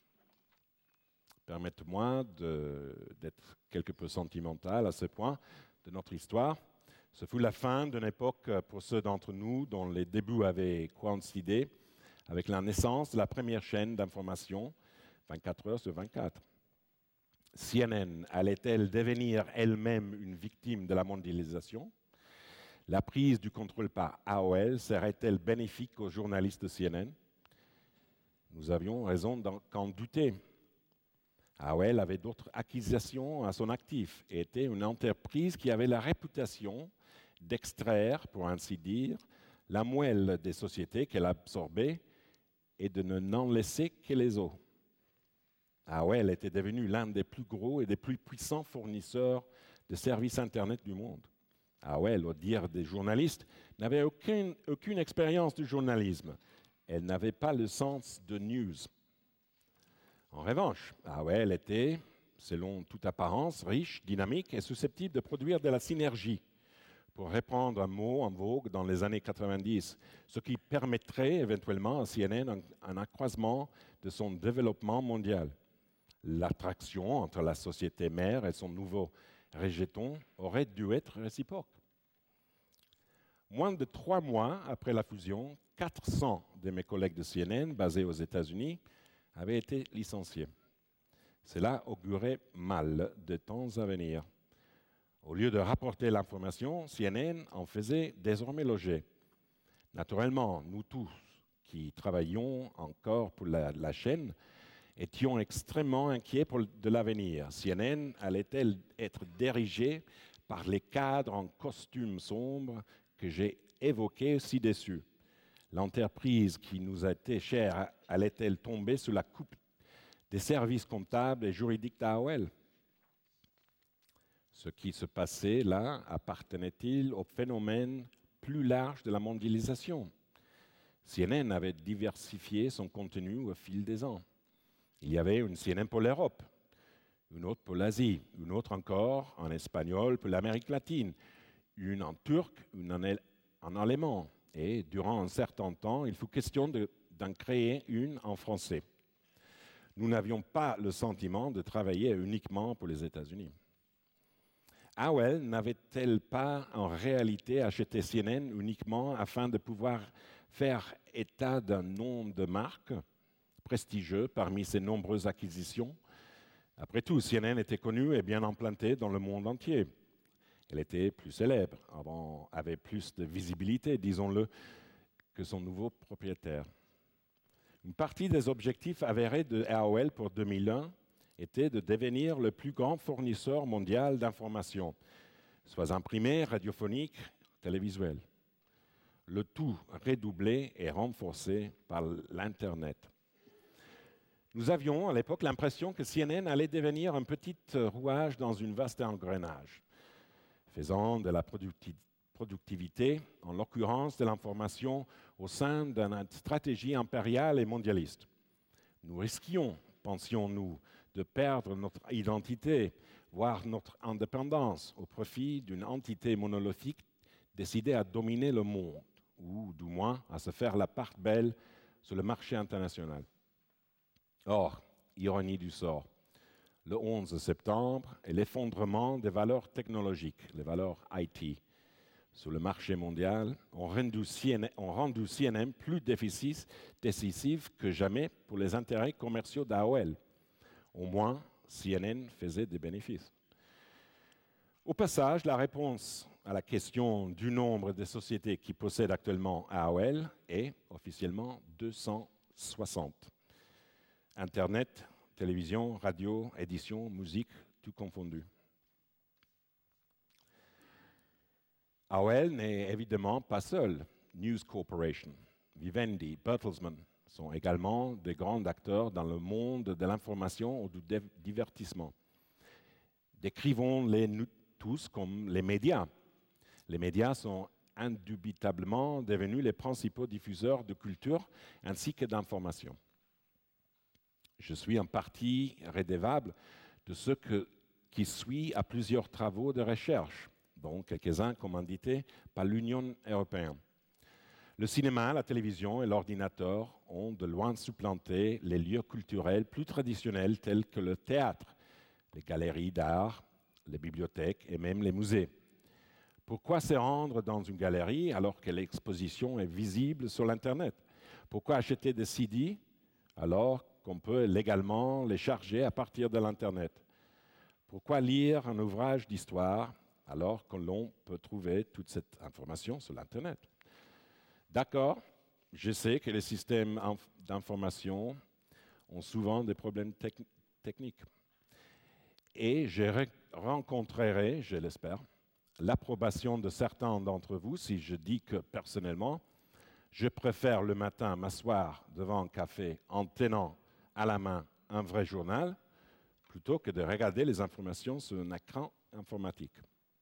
Permettez-moi de, d'être quelque peu sentimental à ce point de notre histoire. Ce fut la fin d'une époque pour ceux d'entre nous dont les débuts avaient coïncidé avec la naissance de la première chaîne d'information, vingt-quatre heures sur vingt-quatre. C N N allait-elle devenir elle-même une victime de la mondialisation? La prise du contrôle par A O L serait-elle bénéfique aux journalistes de C N N? Nous avions raison d'en douter. A O L avait d'autres acquisitions à son actif et était une entreprise qui avait la réputation d'extraire, pour ainsi dire, la moelle des sociétés qu'elle absorbait et de ne n'en laisser que les os. A O L était devenu l'un des plus gros et des plus puissants fournisseurs de services Internet du monde. A O L, au dire des journalistes, n'avait aucune, aucune expérience du journalisme. Elle n'avait pas le sens de news. En revanche, A O L était, selon toute apparence, riche, dynamique et susceptible de produire de la synergie, pour reprendre un mot en vogue dans les années quatre-vingt-dix, ce qui permettrait éventuellement à C N N un, un accroissement de son développement mondial. L'attraction entre la société mère et son nouveau rejeton aurait dû être réciproque. Moins de trois mois après la fusion, quatre cents de mes collègues de C N N, basés aux États-Unis, avaient été licenciés. Cela augurait mal de temps à venir. Au lieu de rapporter l'information, C N N en faisait désormais l'objet. Naturellement, nous tous qui travaillions encore pour la, la chaîne étions extrêmement inquiets pour de l'avenir. C N N allait-elle être dirigée par les cadres en costume sombre que j'ai évoqués ci-dessus? L'entreprise qui nous a été chère allait-elle tomber sous la coupe des services comptables et juridiques d'A O L? Ce qui se passait là appartenait-il au phénomène plus large de la mondialisation? C N N avait diversifié son contenu au fil des ans. Il y avait une C N N pour l'Europe, une autre pour l'Asie, une autre encore en espagnol pour l'Amérique latine, une en turc, une en, en allemand. Et durant un certain temps, il fut question de, d'en créer une en français. Nous n'avions pas le sentiment de travailler uniquement pour les États-Unis. A O L n'avait-elle pas en réalité acheté C N N uniquement afin de pouvoir faire état d'un nom de marque prestigieux parmi ses nombreuses acquisitions? Après tout, C N N était connue et bien implantée dans le monde entier. Elle était plus célèbre, avant, avait plus de visibilité, disons-le, que son nouveau propriétaire. Une partie des objectifs avérés de A O L pour deux mille un était de devenir le plus grand fournisseur mondial d'informations, soit imprimées, radiophoniques, télévisuelles. Le tout redoublé et renforcé par l'Internet. Nous avions à l'époque l'impression que C N N allait devenir un petit rouage dans une vaste engrenage, faisant de la producti- productivité, en l'occurrence de l'information, au sein d'une stratégie impériale et mondialiste. Nous risquions, pensions-nous, de perdre notre identité, voire notre indépendance, au profit d'une entité monolithique décidée à dominer le monde, ou du moins à se faire la part belle sur le marché international. Or, ironie du sort, le onze septembre et l'effondrement des valeurs technologiques, les valeurs I T, sur le marché mondial ont rendu C N N, ont rendu C N N plus décisif que jamais pour les intérêts commerciaux d'A O L. Au moins, C N N faisait des bénéfices. Au passage, la réponse à la question du nombre de sociétés qui possèdent actuellement A O L est officiellement deux cent soixante. Internet, télévision, radio, édition, musique, tout confondu. A O L n'est évidemment pas seul. News Corporation, Vivendi, Bertelsmann sont également des grands acteurs dans le monde de l'information ou du divertissement. Décrivons-les nous tous comme les médias. Les médias sont indubitablement devenus les principaux diffuseurs de culture ainsi que d'information. Je suis en partie redevable de ce que, qui suit à plusieurs travaux de recherche, dont quelques-uns commandités par l'Union européenne. Le cinéma, la télévision et l'ordinateur ont de loin supplanté les lieux culturels plus traditionnels tels que le théâtre, les galeries d'art, les bibliothèques et même les musées. Pourquoi se rendre dans une galerie alors que l'exposition est visible sur l'Internet? Pourquoi acheter des C D alors qu'on peut légalement les charger à partir de l'Internet? Pourquoi lire un ouvrage d'histoire alors que l'on peut trouver toute cette information sur l'Internet? D'accord, je sais que les systèmes d'information ont souvent des problèmes tec- techniques. Et je rencontrerai, je l'espère, l'approbation de certains d'entre vous si je dis que, personnellement, je préfère le matin m'asseoir devant un café en tenant à la main un vrai journal plutôt que de regarder les informations sur un écran informatique.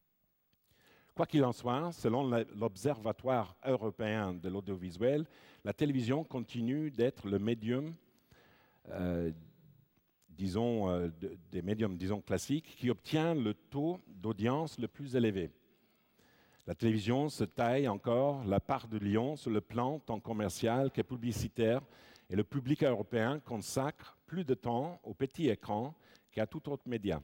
Quoi qu'il en soit, selon l'Observatoire européen de l'audiovisuel, la télévision continue d'être le médium, euh, disons, euh, de, des médiums disons, classiques qui obtient le taux d'audience le plus élevé. La télévision se taille encore la part de lion sur le plan tant commercial que publicitaire et le public européen consacre plus de temps au petit écran qu'à tout autre média.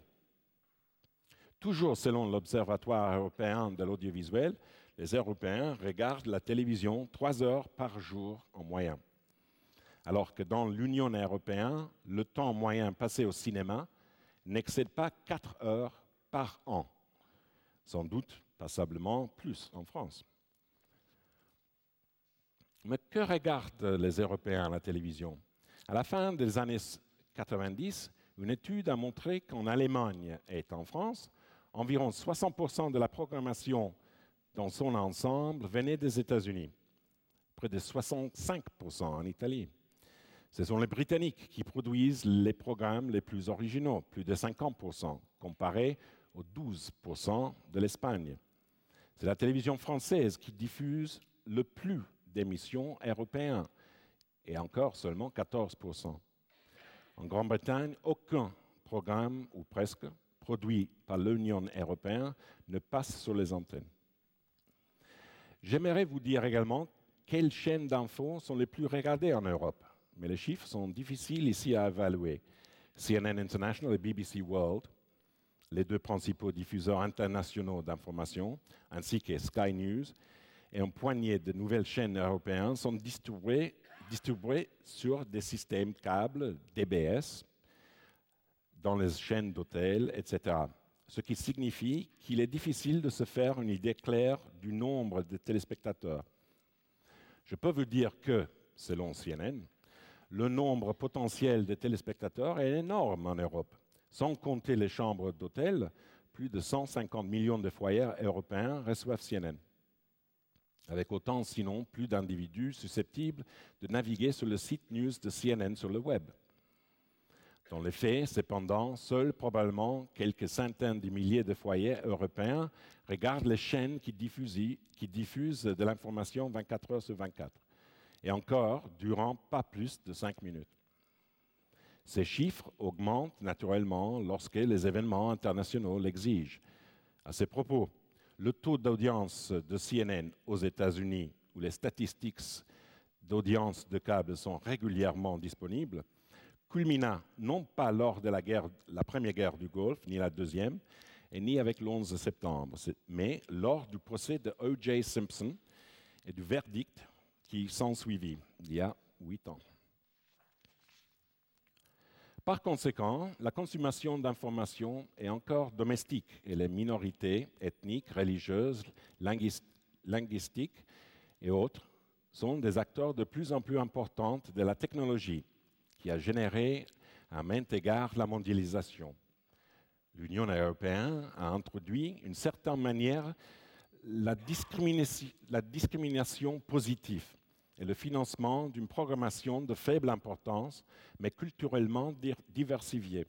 Toujours selon l'Observatoire européen de l'audiovisuel, les Européens regardent la télévision trois heures par jour en moyenne. Alors que dans l'Union européenne, le temps moyen passé au cinéma n'excède pas quatre heures par an. Sans doute passablement plus en France. Mais que regardent les Européens à la télévision? À la fin des années quatre-vingt-dix, une étude a montré qu'en Allemagne et en France, environ soixante pour cent de la programmation dans son ensemble venait des États-Unis, près de soixante-cinq pour cent en Italie. Ce sont les Britanniques qui produisent les programmes les plus originaux, plus de cinquante pour cent, comparé aux douze pour cent de l'Espagne. C'est la télévision française qui diffuse le plus d'émissions européens, et encore seulement quatorze pour cent. En Grande-Bretagne, aucun programme, ou presque, produit par l'Union européenne ne passe sur les antennes. J'aimerais vous dire également quelles chaînes d'infos sont les plus regardées en Europe, mais les chiffres sont difficiles ici à évaluer. C N N International et B B C World, les deux principaux diffuseurs internationaux d'information, ainsi que Sky News, et une poignée de nouvelles chaînes européennes sont distribuées, distribuées sur des systèmes câbles D B S, dans les chaînes d'hôtels, et cetera. Ce qui signifie qu'il est difficile de se faire une idée claire du nombre de téléspectateurs. Je peux vous dire que, selon C N N, le nombre potentiel de téléspectateurs est énorme en Europe. Sans compter les chambres d'hôtel, plus de cent cinquante millions de foyers européens reçoivent C N N. Avec autant, sinon, plus d'individus susceptibles de naviguer sur le site news de C N N sur le web. Dans les faits, cependant, seuls probablement quelques centaines de milliers de foyers européens regardent les chaînes qui diffusent, qui diffusent de l'information vingt-quatre heures sur vingt-quatre. Et encore, durant pas plus de cinq minutes. Ces chiffres augmentent naturellement lorsque les événements internationaux l'exigent. À ce propos, le taux d'audience de C N N aux États-Unis, où les statistiques d'audience de câble sont régulièrement disponibles, culmina non pas lors de la, guerre, la première guerre du Golfe, ni la deuxième, et ni avec l'onze septembre, mais lors du procès de O J Simpson et du verdict qui s'ensuivit, il y a huit ans. Par conséquent, la consommation d'informations est encore domestique et les minorités ethniques, religieuses, linguistiques et autres sont des acteurs de plus en plus importants de la technologie qui a généré à maints égards la mondialisation. L'Union européenne a introduit, d'une certaine manière, la discrimination, la discrimination positive et le financement d'une programmation de faible importance, mais culturellement diversifiée.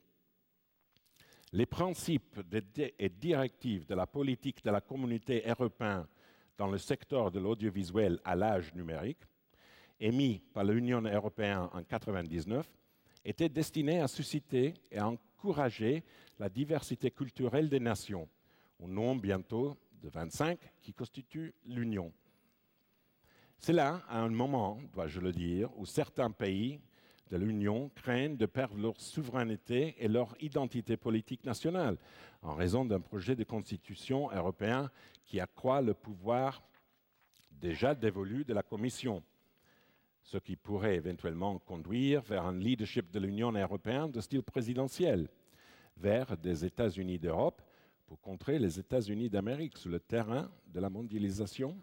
Les principes et directives de la politique de la communauté européenne dans le secteur de l'audiovisuel à l'âge numérique, émis par l'Union européenne en mille neuf cent quatre-vingt-dix-neuf, étaient destinés à susciter et à encourager la diversité culturelle des nations, au nombre bientôt de vingt-cinq qui constituent l'Union. C'est là, à un moment, dois-je le dire, où certains pays de l'Union craignent de perdre leur souveraineté et leur identité politique nationale en raison d'un projet de constitution européen qui accroît le pouvoir déjà dévolu de la Commission, ce qui pourrait éventuellement conduire vers un leadership de l'Union européenne de style présidentiel, vers des États-Unis d'Europe pour contrer les États-Unis d'Amérique sur le terrain de la mondialisation.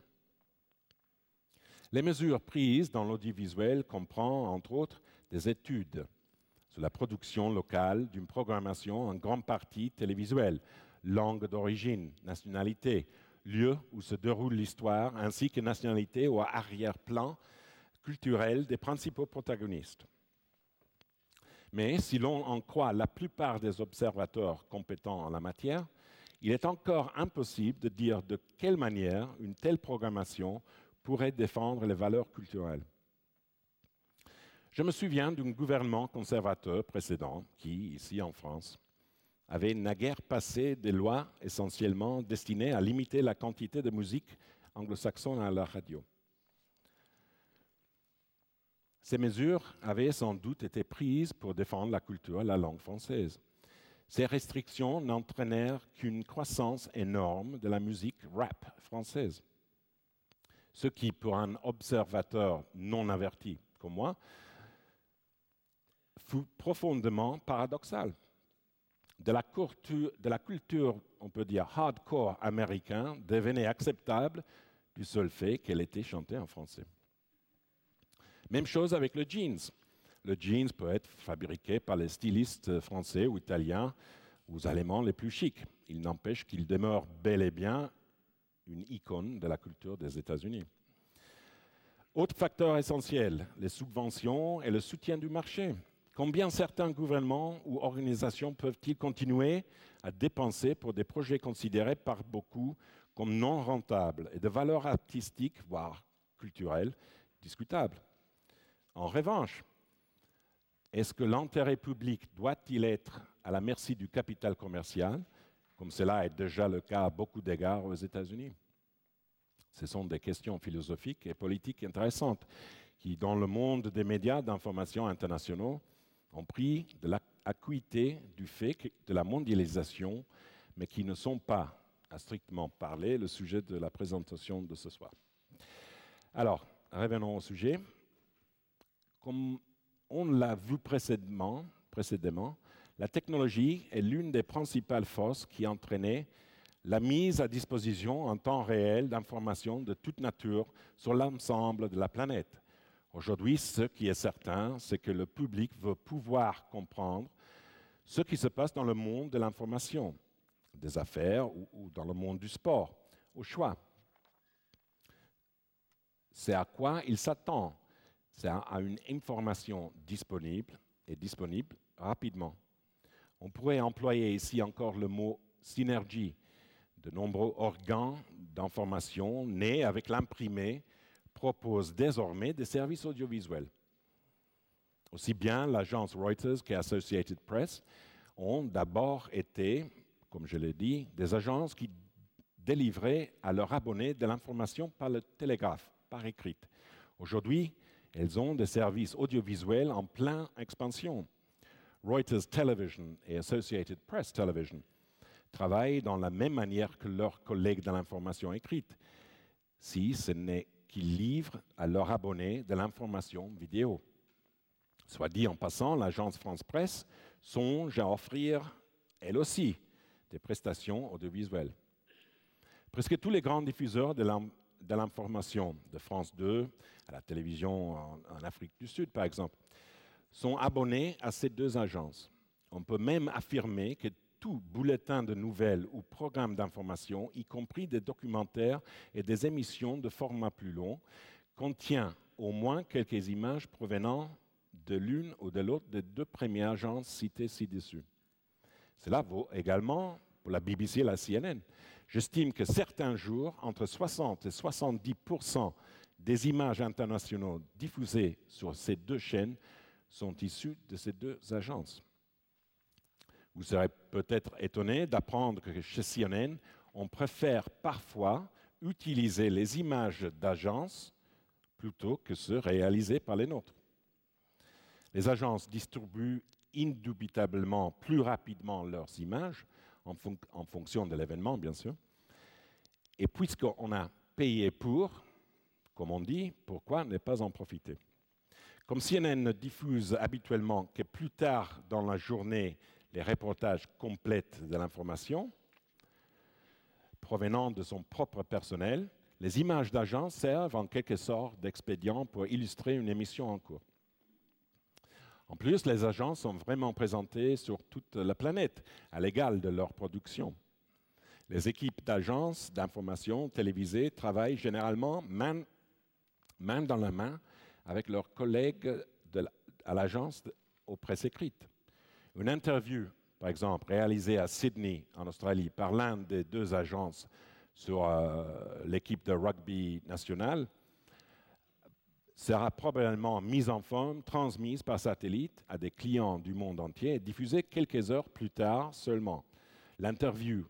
Les mesures prises dans l'audiovisuel comprennent, entre autres, des études sur la production locale d'une programmation en grande partie télévisuelle, langue d'origine, nationalité, lieu où se déroule l'histoire, ainsi que nationalité ou arrière-plan culturel des principaux protagonistes. Mais si l'on en croit la plupart des observateurs compétents en la matière, il est encore impossible de dire de quelle manière une telle programmation pourrait défendre les valeurs culturelles. Je me souviens d'un gouvernement conservateur précédent qui, ici en France, avait naguère passé des lois essentiellement destinées à limiter la quantité de musique anglo-saxonne à la radio. Ces mesures avaient sans doute été prises pour défendre la culture et la langue française. Ces restrictions n'entraînèrent qu'une croissance énorme de la musique rap française. Ce qui, pour un observateur non averti comme moi, fut profondément paradoxal. De la, culture, de la culture, on peut dire, hardcore américaine devenait acceptable du seul fait qu'elle était chantée en français. Même chose avec le jeans. Le jeans peut être fabriqué par les stylistes français ou italiens ou allemands les plus chics. Il n'empêche qu'il demeure bel et bien une icône de la culture des États-Unis. Autre facteur essentiel, les subventions et le soutien du marché. Combien certains gouvernements ou organisations peuvent-ils continuer à dépenser pour des projets considérés par beaucoup comme non rentables et de valeur artistique, voire culturel discutable. En revanche, est-ce que l'intérêt public doit-il être à la merci du capital commercial, comme cela est déjà le cas à beaucoup d'égards aux États-Unis? Ce sont des questions philosophiques et politiques intéressantes qui, dans le monde des médias d'information internationaux, ont pris de l'acuité du fait de la mondialisation, mais qui ne sont pas, à strictement parler, le sujet de la présentation de ce soir. Alors, revenons au sujet. Comme on l'a vu précédemment, précédemment, la technologie est l'une des principales forces qui a entraîné la mise à disposition en temps réel d'informations de toute nature sur l'ensemble de la planète. Aujourd'hui, ce qui est certain, c'est que le public veut pouvoir comprendre ce qui se passe dans le monde de l'information, des affaires ou, ou dans le monde du sport, au choix. C'est à quoi il s'attend. C'est à une information disponible et disponible rapidement. On pourrait employer ici encore le mot synergie. De nombreux organes d'information nés avec l'imprimé proposent désormais des services audiovisuels. Aussi bien l'agence Reuters que Associated Press ont d'abord été, comme je l'ai dit, des agences qui délivraient à leurs abonnés de l'information par le télégraphe, par écrit. Aujourd'hui, elles ont des services audiovisuels en pleine expansion. Reuters Television et Associated Press Television travaillent dans la même manière que leurs collègues de l'information écrite, si ce n'est qu'ils livrent à leurs abonnés de l'information vidéo. Soit dit en passant, l'agence France Presse songe à offrir, elle aussi, des prestations audiovisuelles. Presque tous les grands diffuseurs de l'information, de France deux à la télévision en, en Afrique du Sud, par exemple, sont abonnés à ces deux agences. On peut même affirmer que tout bulletin de nouvelles ou programme d'information, y compris des documentaires et des émissions de format plus long, contient au moins quelques images provenant de l'une ou de l'autre des deux premières agences citées ci-dessus. Cela vaut également pour la B B C et la C N N. J'estime que certains jours, entre soixante et soixante-dix pour cent des images internationales diffusées sur ces deux chaînes sont issues de ces deux agences. Vous serez peut-être étonné d'apprendre que chez C N N, on préfère parfois utiliser les images d'agences plutôt que ceux réalisés par les nôtres. Les agences distribuent indubitablement plus rapidement leurs images, en, fon- en fonction de l'événement, bien sûr. Et puisqu'on a payé pour, comme on dit, pourquoi ne pas en profiter? Comme C N N ne diffuse habituellement que plus tard dans la journée les reportages complets de l'information provenant de son propre personnel, les images d'agence servent en quelque sorte d'expédient pour illustrer une émission en cours. En plus, les agences sont vraiment présentées sur toute la planète, à l'égal de leur production. Les équipes d'agences d'information télévisées travaillent généralement main, main dans la main avec leurs collègues de la, à l'agence de, aux presses écrites. Une interview, par exemple, réalisée à Sydney, en Australie, par l'un des deux agences sur euh, l'équipe de rugby nationale, sera probablement mise en forme, transmise par satellite à des clients du monde entier et diffusée quelques heures plus tard seulement. L'interview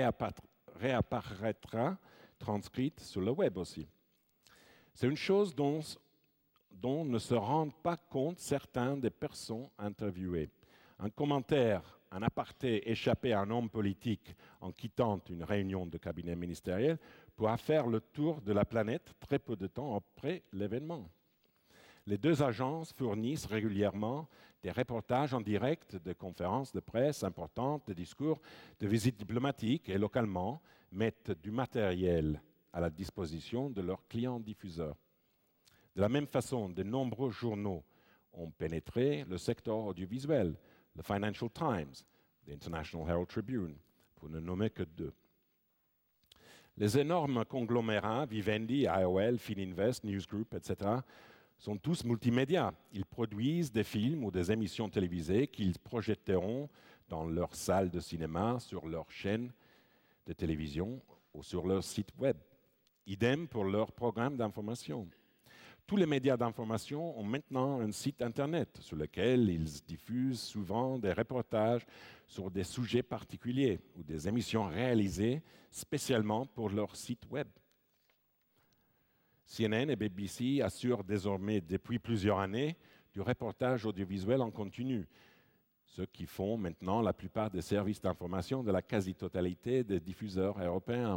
réapparaîtra transcrite sur le web aussi. C'est une chose dont, dont ne se rendent pas compte certains des personnes interviewées. Un commentaire, un aparté échappé à un homme politique en quittant une réunion de cabinet ministériel pourra faire le tour de la planète très peu de temps après l'événement. Les deux agences fournissent régulièrement des reportages en direct de conférences de presse importantes, de discours, de visites diplomatiques et localement mettent du matériel à la disposition de leurs clients diffuseurs. De la même façon, de nombreux journaux ont pénétré le secteur audiovisuel, le Financial Times, l'International Herald Tribune, pour ne nommer que deux. Les énormes conglomérats, Vivendi, I O L, Fininvest, News Group, et cetera, sont tous multimédias. Ils produisent des films ou des émissions télévisées qu'ils projetteront dans leur salle de cinéma, sur leur chaîne de télévision ou sur leur site web. Idem pour leurs programmes d'information. Tous les médias d'information ont maintenant un site Internet sur lequel ils diffusent souvent des reportages sur des sujets particuliers ou des émissions réalisées spécialement pour leur site web. C N N et B B C assurent désormais depuis plusieurs années du reportage audiovisuel en continu, ce qui font maintenant la plupart des services d'information de la quasi-totalité des diffuseurs européens.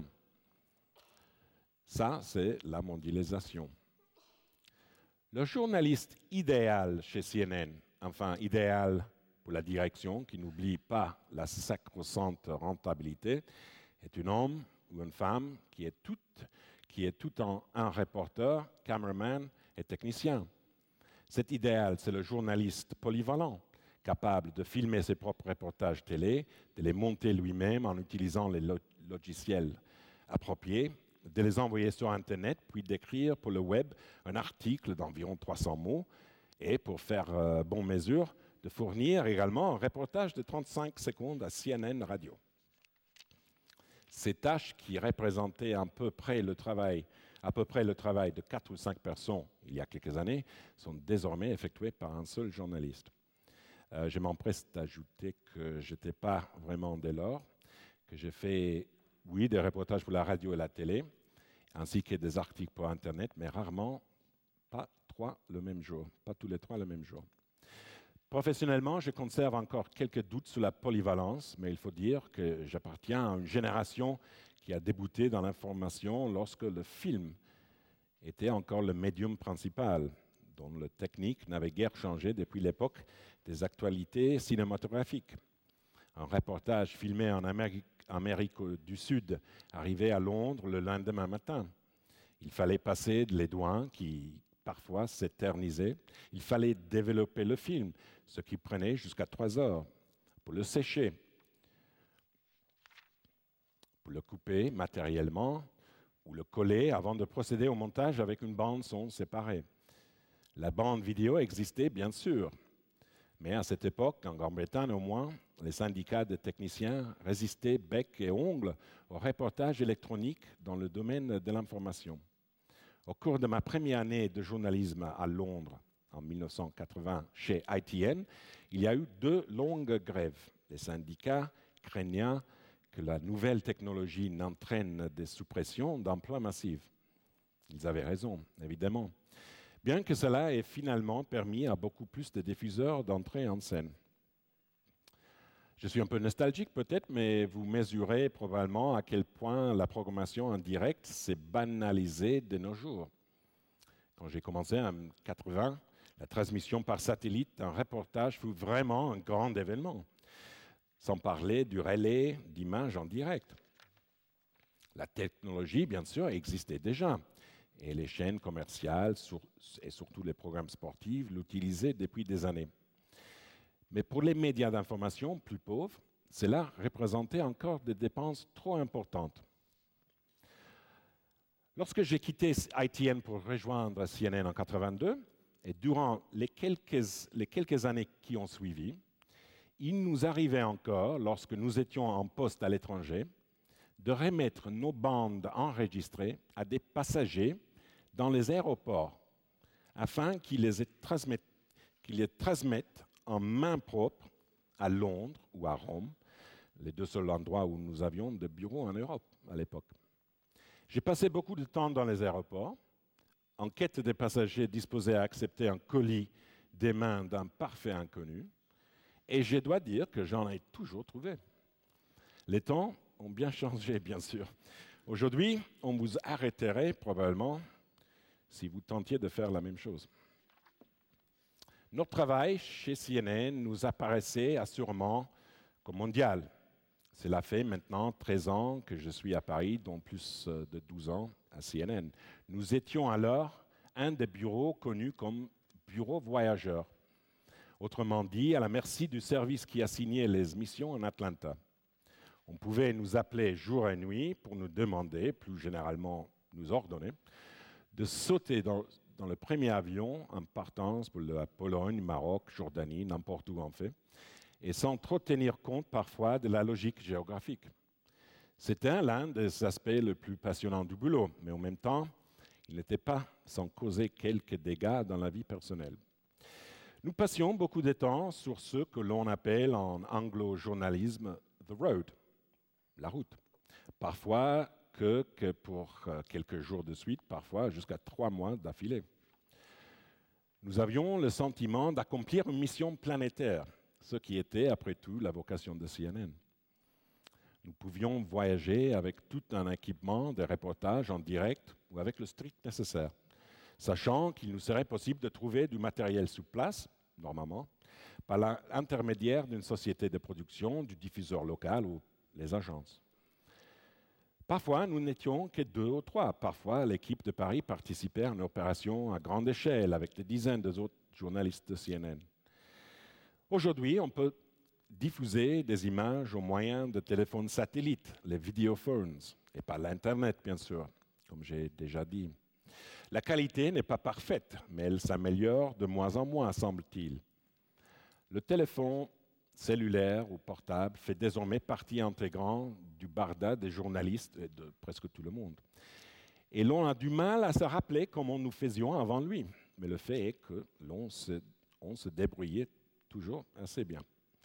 Ça, c'est la mondialisation. Le journaliste idéal chez C N N, enfin idéal pour la direction qui n'oublie pas la sacro-sainte rentabilité, est un homme ou une femme qui est tout, qui est tout en un reporter, cameraman et technicien. Cet idéal, c'est le journaliste polyvalent, capable de filmer ses propres reportages télé, de les monter lui-même en utilisant les lo- logiciels appropriés, de les envoyer sur Internet, puis d'écrire pour le web un article d'environ trois cents mots, et pour faire euh, bonne mesure, de fournir également un reportage de trente-cinq secondes à C N N Radio. Ces tâches qui représentaient à peu près le travail, à peu près le travail de quatre ou cinq personnes il y a quelques années, sont désormais effectuées par un seul journaliste. Euh, je m'empresse d'ajouter que je n'étais pas vraiment dès lors, que j'ai fait, oui, des reportages pour la radio et la télé, ainsi que des articles pour Internet, mais rarement, pas trois le même jour, pas tous les trois le même jour. Professionnellement, je conserve encore quelques doutes sur la polyvalence, mais il faut dire que j'appartiens à une génération qui a débuté dans l'information lorsque le film était encore le médium principal, dont la technique n'avait guère changé depuis l'époque des actualités cinématographiques. Un reportage filmé en Amérique, Amérique du Sud arrivait à Londres le lendemain matin. Il fallait passer les douanes qui parfois s'éternisaient. Il fallait développer le film, ce qui prenait jusqu'à trois heures pour le sécher, pour le couper matériellement ou le coller avant de procéder au montage avec une bande son séparée. La bande vidéo existait bien sûr, mais à cette époque, en Grande-Bretagne au moins, les syndicats de techniciens résistaient bec et ongles au reportage électronique dans le domaine de l'information. Au cours de ma première année de journalisme à Londres, en mille neuf cent quatre-vingts, chez I T N, il y a eu deux longues grèves. Les syndicats craignant que la nouvelle technologie n'entraîne des suppressions d'emplois massifs. Ils avaient raison, évidemment. Bien que cela ait finalement permis à beaucoup plus de diffuseurs d'entrer en scène. Je suis un peu nostalgique peut-être, mais vous mesurez probablement à quel point la programmation en direct s'est banalisée de nos jours. Quand j'ai commencé en mille neuf cent quatre-vingts, la transmission par satellite d'un reportage fut vraiment un grand événement, sans parler du relais d'images en direct. La technologie, bien sûr, existait déjà, et les chaînes commerciales et surtout les programmes sportifs l'utilisaient depuis des années. Mais pour les médias d'information plus pauvres, cela représentait encore des dépenses trop importantes. Lorsque j'ai quitté I T N pour rejoindre C N N en mille neuf cent quatre-vingt-deux, et durant les quelques, les quelques années qui ont suivi, il nous arrivait encore, lorsque nous étions en poste à l'étranger, de remettre nos bandes enregistrées à des passagers dans les aéroports, afin qu'ils les transmettent, qu'ils les transmettent en main propre à Londres ou à Rome, les deux seuls endroits où nous avions de bureaux en Europe à l'époque. J'ai passé beaucoup de temps dans les aéroports, en quête des passagers disposés à accepter un colis des mains d'un parfait inconnu, et je dois dire que j'en ai toujours trouvé. Les temps ont bien changé, bien sûr. Aujourd'hui, on vous arrêterait probablement si vous tentiez de faire la même chose. Notre travail chez C N N nous apparaissait assurément comme mondial. Cela fait maintenant treize ans que je suis à Paris, dont plus de douze ans à C N N. Nous étions alors un des bureaux connus comme bureau voyageur. Autrement dit, à la merci du service qui assignait les missions en Atlanta. On pouvait nous appeler jour et nuit pour nous demander, plus généralement nous ordonner, de sauter dans, dans le premier avion en partance pour la Pologne, Maroc, Jordanie, n'importe où en fait, et sans trop tenir compte parfois de la logique géographique. C'était l'un des aspects les plus passionnants du boulot, mais en même temps, Il n'était pas sans causer quelques dégâts dans la vie personnelle. Nous passions beaucoup de temps sur ce que l'on appelle en anglo-journalisme « the road », la route. Parfois que, que pour quelques jours de suite, parfois jusqu'à trois mois d'affilée. Nous avions le sentiment d'accomplir une mission planétaire, ce qui était, après tout, la vocation de C N N. Nous pouvions voyager avec tout un équipement de reportages en direct ou avec le strict nécessaire, sachant qu'il nous serait possible de trouver du matériel sur place, normalement, par l'intermédiaire d'une société de production, du diffuseur local ou les agences. Parfois, nous n'étions que deux ou trois. Parfois, l'équipe de Paris participait à une opération à grande échelle avec des dizaines d'autres journalistes de C N N. Aujourd'hui, on peut diffuser des images au moyen de téléphones satellites, les videophones, et pas l'Internet, bien sûr, comme j'ai déjà dit. La qualité n'est pas parfaite, mais elle s'améliore de moins en moins, semble-t-il. Le téléphone cellulaire ou portable fait désormais partie intégrante du barda des journalistes et de presque tout le monde. Et l'on a du mal à se rappeler comment nous faisions avant lui. Mais le fait est que l'on se, on se débrouillait toujours assez bien.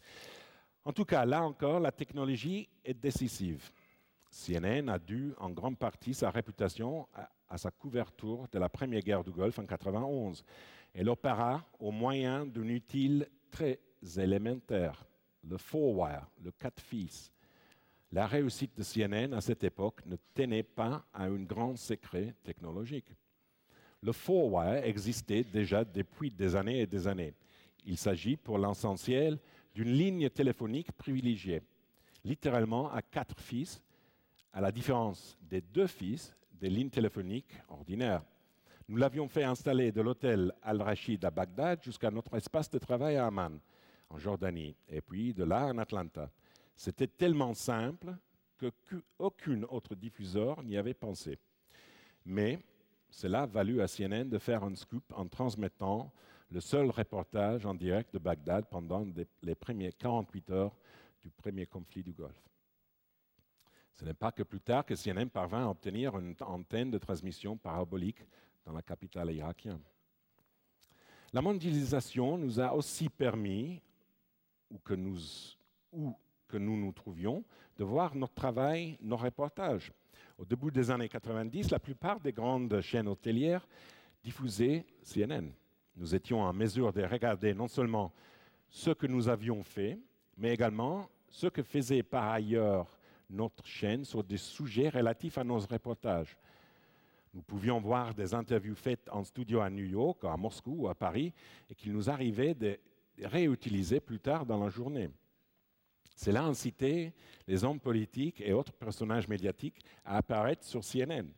En tout cas, là encore, la technologie est décisive. C N N a dû en grande partie sa réputation à, à sa couverture de la première guerre du Golfe en mille neuf cent quatre-vingt-onze. Elle opéra au moyen d'un outil très élémentaire, le four-wire, le quatre-fils. La réussite de C N N à cette époque ne tenait pas à un grand secret technologique. Le four-wire existait déjà depuis des années et des années. Il s'agit pour l'essentiel d'une ligne téléphonique privilégiée, littéralement à quatre fils, à la différence des deux fils des lignes téléphoniques ordinaires. Nous l'avions fait installer de l'hôtel Al-Rachid à Bagdad jusqu'à notre espace de travail à Amman, en Jordanie, et puis de là en Atlanta. C'était tellement simple qu'aucun autre diffuseur n'y avait pensé. Mais cela a valu à C N N de faire un scoop en transmettant le seul reportage en direct de Bagdad pendant les premières quarante-huit heures du premier conflit du Golfe. Ce n'est pas que plus tard que C N N parvint à obtenir une antenne de transmission parabolique dans la capitale irakienne. La mondialisation nous a aussi permis, où que nous, où que nous nous trouvions, de voir notre travail, nos reportages. Au début des années quatre-vingt-dix, la plupart des grandes chaînes hôtelières diffusaient C N N. Nous étions en mesure de regarder non seulement ce que nous avions fait, mais également ce que faisait par ailleurs notre chaîne sur des sujets relatifs à nos reportages. Nous pouvions voir des interviews faites en studio à New York, à Moscou ou à Paris, et qu'il nous arrivait de réutiliser plus tard dans la journée. Cela incitait les hommes politiques et autres personnages médiatiques à apparaître sur C N N.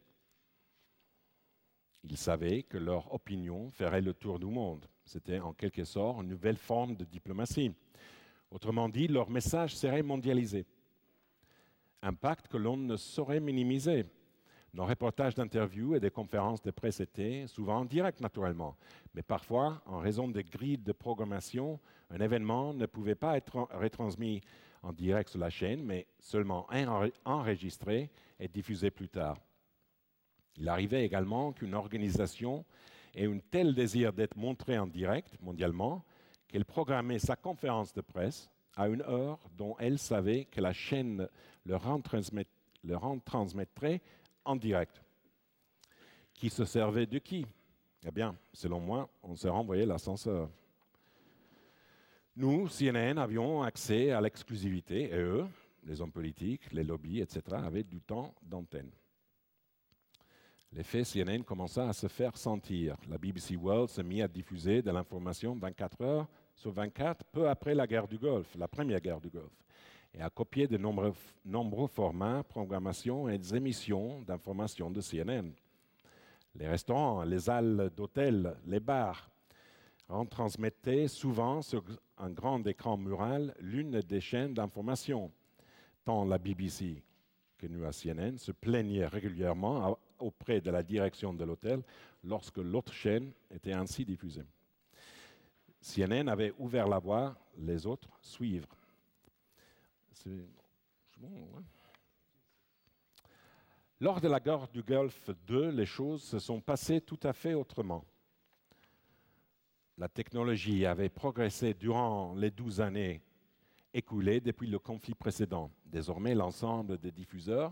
Ils savaient que leur opinion ferait le tour du monde. C'était en quelque sorte une nouvelle forme de diplomatie. Autrement dit, leur message serait mondialisé. Impact que l'on ne saurait minimiser. Nos reportages d'interviews et des conférences de presse étaient souvent en direct, naturellement. Mais parfois, en raison des grilles de programmation, un événement ne pouvait pas être retransmis en direct sur la chaîne, mais seulement enregistré et diffusé plus tard. Il arrivait également qu'une organisation ait un tel désir d'être montrée en direct mondialement qu'elle programmait sa conférence de presse à une heure dont elle savait que la chaîne le retransmettrait en direct. Qui se servait de qui? Eh bien, selon moi, on s'est renvoyé l'ascenseur. Nous, C N N, avions accès à l'exclusivité et eux, les hommes politiques, les lobbies, et cetera, avaient du temps d'antenne. L'effet C N N commença à se faire sentir. La B B C World se mit à diffuser de l'information vingt-quatre heures sur vingt-quatre, peu après la guerre du Golfe, la première guerre du Golfe, et à copier de nombreux, nombreux formats, programmations et des émissions d'information de C N N. Les restaurants, les halles d'hôtels, les bars retransmettaient souvent sur un grand écran mural l'une des chaînes d'information, tant la B B C que nous à C N N se plaignaient régulièrement auprès de la direction de l'hôtel lorsque l'autre chaîne était ainsi diffusée. C N N avait ouvert la voie, les autres suivre. C'est bon, ouais. Lors de la guerre du Golfe deux, les choses se sont passées tout à fait autrement. La technologie avait progressé durant les douze années écoulées depuis le conflit précédent. Désormais, l'ensemble des diffuseurs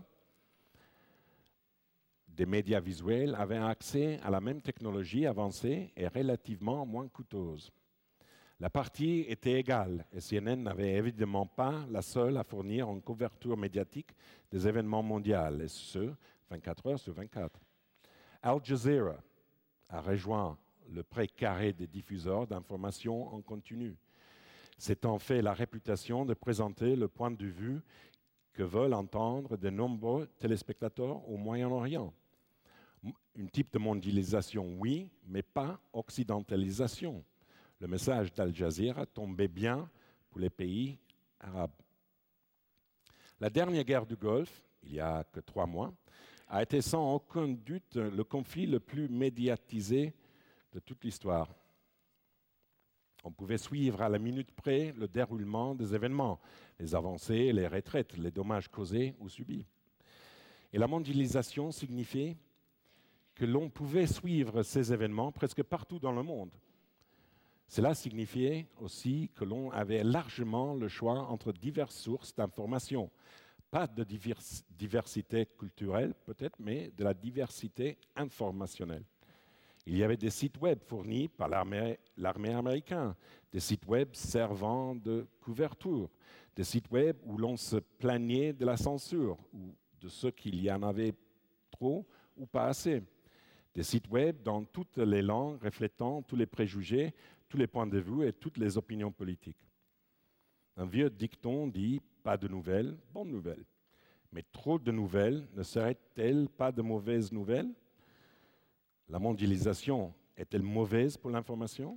des médias visuels avaient accès à la même technologie avancée et relativement moins coûteuse. La partie était égale et C N N n'avait évidemment pas la seule à fournir une couverture médiatique des événements mondiaux, et ce, vingt-quatre heures sur vingt-quatre. Al Jazeera a rejoint le pré carré des diffuseurs d'informations en continu. C'est en fait la réputation de présenter le point de vue que veulent entendre de nombreux téléspectateurs au Moyen-Orient. Un type de mondialisation, oui, mais pas occidentalisation. Le message d'Al Jazeera tombait bien pour les pays arabes. La dernière guerre du Golfe, il n'y a que trois mois, a été sans aucun doute le conflit le plus médiatisé de toute l'histoire. On pouvait suivre à la minute près le déroulement des événements, les avancées, les retraites, les dommages causés ou subis. Et la mondialisation signifiait que l'on pouvait suivre ces événements presque partout dans le monde. Cela signifiait aussi que l'on avait largement le choix entre diverses sources d'informations. Pas de diversité culturelle peut-être, mais de la diversité informationnelle. Il y avait des sites web fournis par l'armée, l'armée américaine, des sites web servant de couverture, des sites web où l'on se plaignait de la censure ou de ce qu'il y en avait trop ou pas assez. Des sites web dans toutes les langues reflétant tous les préjugés, tous les points de vue et toutes les opinions politiques. Un vieux dicton dit « pas de nouvelles, bonnes nouvelles ». Mais trop de nouvelles ne seraient-elles pas de mauvaises nouvelles? La mondialisation est-elle mauvaise pour l'information?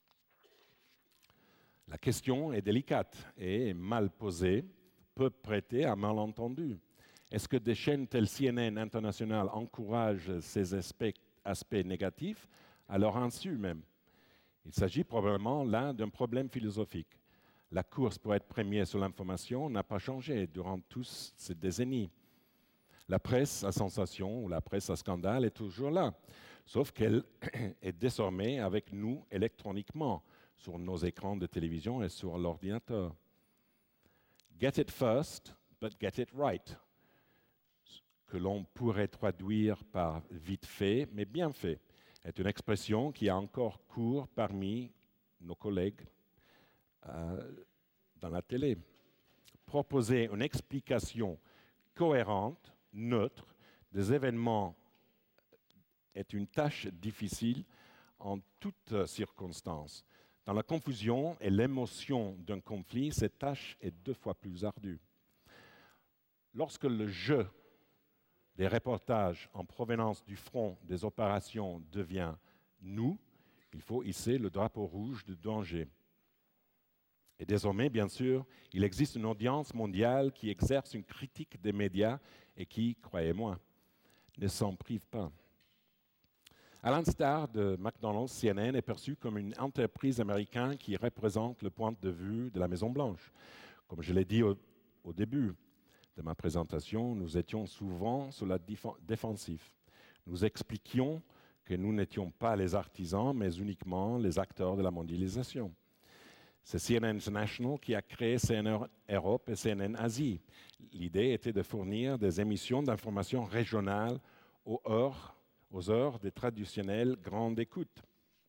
La question est délicate et mal posée, peut prêter à malentendu. Est-ce que des chaînes telles C N N International encouragent ces aspects, aspects négatifs à leur insu même? Il s'agit probablement là d'un problème philosophique. La course pour être premier sur l'information n'a pas changé durant toutes ces décennies. La presse à sensation ou la presse à scandale est toujours là, sauf qu'elle est désormais avec nous électroniquement, sur nos écrans de télévision et sur l'ordinateur. Get it first, but get it right, que l'on pourrait traduire par vite fait, mais bien fait, est une expression qui a encore cours parmi nos collègues euh, dans la télé. Proposer une explication cohérente, neutre, des événements est une tâche difficile en toutes circonstances. Dans la confusion et l'émotion d'un conflit, cette tâche est deux fois plus ardue. Lorsque le jeu des reportages en provenance du front des opérations devient nous, il faut hisser le drapeau rouge de danger. Et désormais, bien sûr, il existe une audience mondiale qui exerce une critique des médias et qui, croyez-moi, ne s'en prive pas. À l'instar de McDonald's, C N N est perçu comme une entreprise américaine qui représente le point de vue de la Maison-Blanche. Comme je l'ai dit au, au début de ma présentation, nous étions souvent sur la défensive. Nous expliquions que nous n'étions pas les artisans, mais uniquement les acteurs de la mondialisation. C'est C N N International qui a créé C N N Europe et C N N Asie. L'idée était de fournir des émissions d'information régionales aux heures, aux heures des traditionnelles grandes écoutes,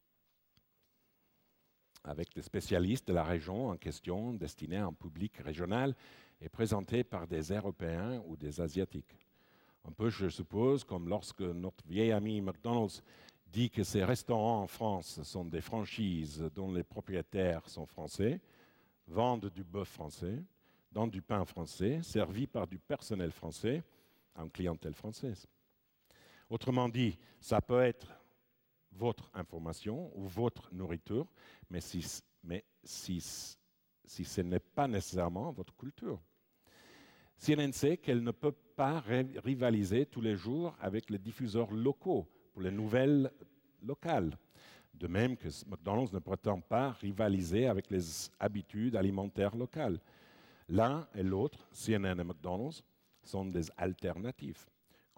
avec des spécialistes de la région en question destinés à un public régional et présentés par des Européens ou des Asiatiques. Un peu, je suppose, comme lorsque notre vieil ami McDonald's dit que ces restaurants en France sont des franchises dont les propriétaires sont français, vendent du bœuf français, donnent du pain français, servi par du personnel français, à une clientèle française. Autrement dit, ça peut être votre information ou votre nourriture, mais si, mais si, si ce n'est pas nécessairement votre culture. C N N sait qu'elle ne peut pas rivaliser tous les jours avec les diffuseurs locaux pour les nouvelles locales. De même que McDonald's ne prétend pas rivaliser avec les habitudes alimentaires locales. L'un et l'autre, C N N et McDonald's, sont des alternatives.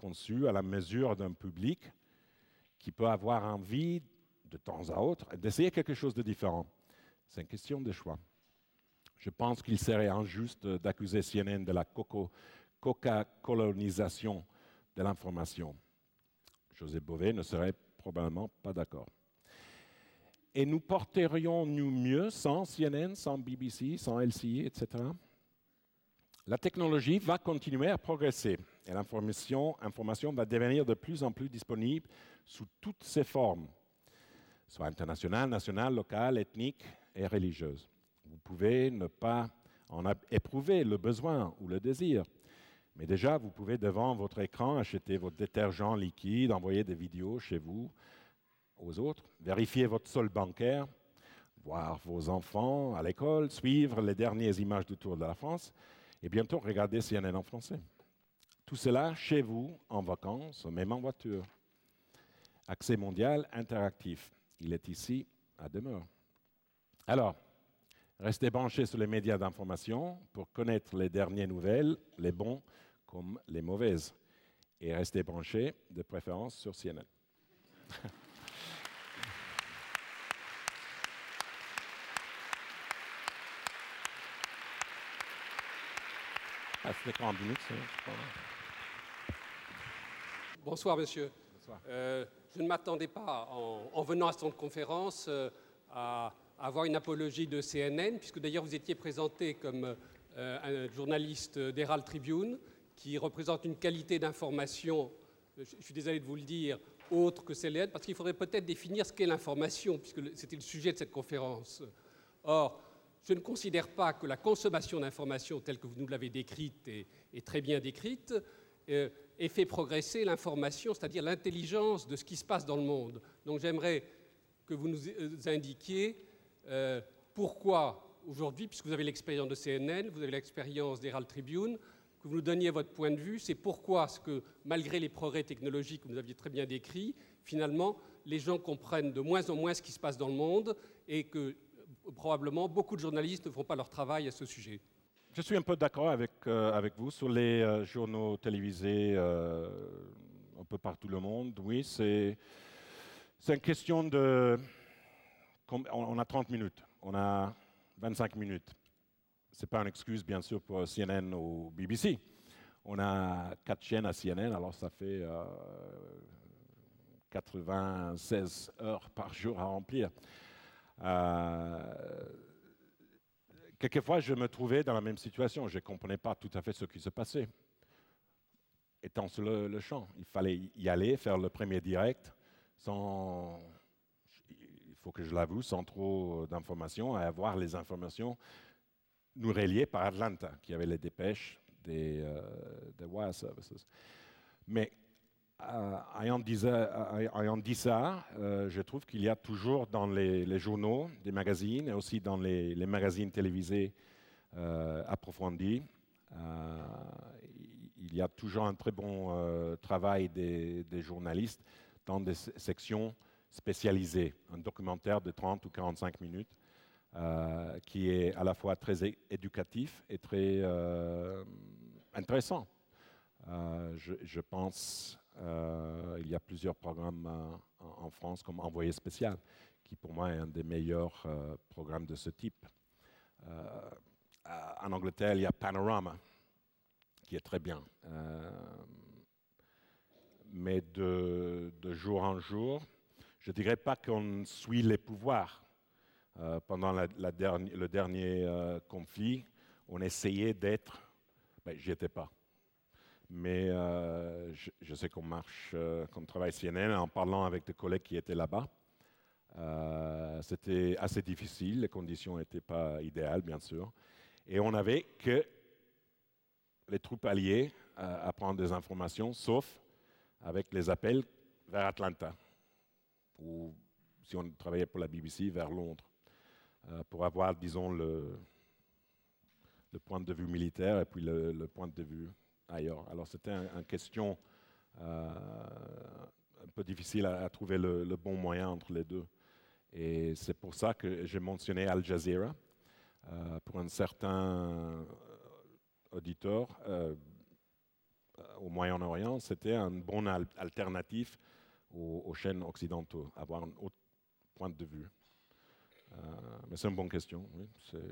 conçu à la mesure d'un public qui peut avoir envie, de temps à autre, d'essayer quelque chose de différent. C'est une question de choix. Je pense qu'il serait injuste d'accuser C N N de la coca-colonisation de l'information. José Bové ne serait probablement pas d'accord. Et nous porterions-nous mieux sans C N N, sans B B C, sans L C I, et cetera? La technologie va continuer à progresser et l'information information va devenir de plus en plus disponible sous toutes ses formes, soit internationale, nationale, locale, ethnique et religieuse. Vous pouvez ne pas en éprouver le besoin ou le désir, mais déjà vous pouvez devant votre écran acheter votre détergent liquide, envoyer des vidéos chez vous, aux autres, vérifier votre solde bancaire, voir vos enfants à l'école, suivre les dernières images du Tour de la France et bientôt regarder C N N en français. Tout cela chez vous, en vacances, même en voiture. Accès mondial interactif. Il est ici à demeure. Alors, restez branchés sur les médias d'information pour connaître les dernières nouvelles, les bons comme les mauvaises. Et restez branchés, de préférence, sur C N N. Ah, c'est quarante minutes, ça, je crois. Bonsoir, monsieur. Bonsoir. Euh, je ne m'attendais pas, en, en venant à cette conférence, euh, à, à avoir une apologie de C N N, puisque d'ailleurs vous étiez présenté comme euh, un journaliste d'Herald Tribune, qui représente une qualité d'information, je, je suis désolé de vous le dire, autre que C N N, parce qu'il faudrait peut-être définir ce qu'est l'information, puisque c'était le sujet de cette conférence. Or, je ne considère pas que la consommation d'informations telle que vous nous l'avez décrite et, et très bien décrite euh, ait fait progresser l'information, c'est-à-dire l'intelligence de ce qui se passe dans le monde. Donc j'aimerais que vous nous indiquiez euh, pourquoi aujourd'hui, puisque vous avez l'expérience de C N N, vous avez l'expérience d'Herald Tribune, que vous nous donniez votre point de vue, c'est pourquoi, ce que, malgré les progrès technologiques que vous aviez très bien décrits, finalement, les gens comprennent de moins en moins ce qui se passe dans le monde et que probablement, beaucoup de journalistes ne font pas leur travail à ce sujet. Je suis un peu d'accord avec, euh, avec vous sur les euh, journaux télévisés euh, un peu partout le monde. Oui, c'est, c'est une question de... On a trente minutes, on a vingt-cinq minutes. Ce n'est pas une excuse, bien sûr, pour C N N ou B B C. On a quatre chaînes à C N N, alors ça fait euh, quatre-vingt-seize heures par jour à remplir. Euh, quelquefois, je me trouvais dans la même situation. Je ne comprenais pas tout à fait ce qui se passait. Étant sur le, le champ, il fallait y aller, faire le premier direct, sans, il faut que je l'avoue, sans trop d'informations, et avoir les informations nous reliées par Atlanta, qui avait les dépêches des, euh, des Wire Services. Mais Euh, ayant, dit, euh, ayant dit ça, euh, je trouve qu'il y a toujours dans les, les journaux, des magazines, et aussi dans les, les magazines télévisés euh, approfondis, euh, il y a toujours un très bon euh, travail des, des journalistes dans des sections spécialisées. Un documentaire de trente ou quarante-cinq minutes euh, qui est à la fois très éducatif et très euh, intéressant. Euh, je, je pense euh, il y a plusieurs programmes euh, en, en France comme Envoyé spécial, qui pour moi est un des meilleurs euh, programmes de ce type. Euh, en Angleterre, il y a Panorama, qui est très bien. Euh, mais de, de jour en jour, je ne dirais pas qu'on suit les pouvoirs. Euh, pendant la, la dernière, le dernier euh, conflit, on essayait d'être... Ben, j'y étais pas. Mais euh, je, je sais qu'on marche, euh, qu'on travaille C N N en parlant avec des collègues qui étaient là-bas. Euh, c'était assez difficile, les conditions n'étaient pas idéales, bien sûr. Et on n'avait que les troupes alliées à, à prendre des informations, sauf avec les appels vers Atlanta, ou si on travaillait pour la B B C, vers Londres, euh, pour avoir, disons, le, le point de vue militaire et puis le, le point de vue ailleurs. Alors c'était une un question euh, un peu difficile à, à trouver le, le bon moyen entre les deux. Et c'est pour ça que j'ai mentionné Al Jazeera. Euh, pour un certain auditeur, euh, au Moyen-Orient, c'était un bon al- alternatif aux, aux chaînes occidentaux, avoir un autre point de vue. Euh, mais c'est une bonne question. Oui.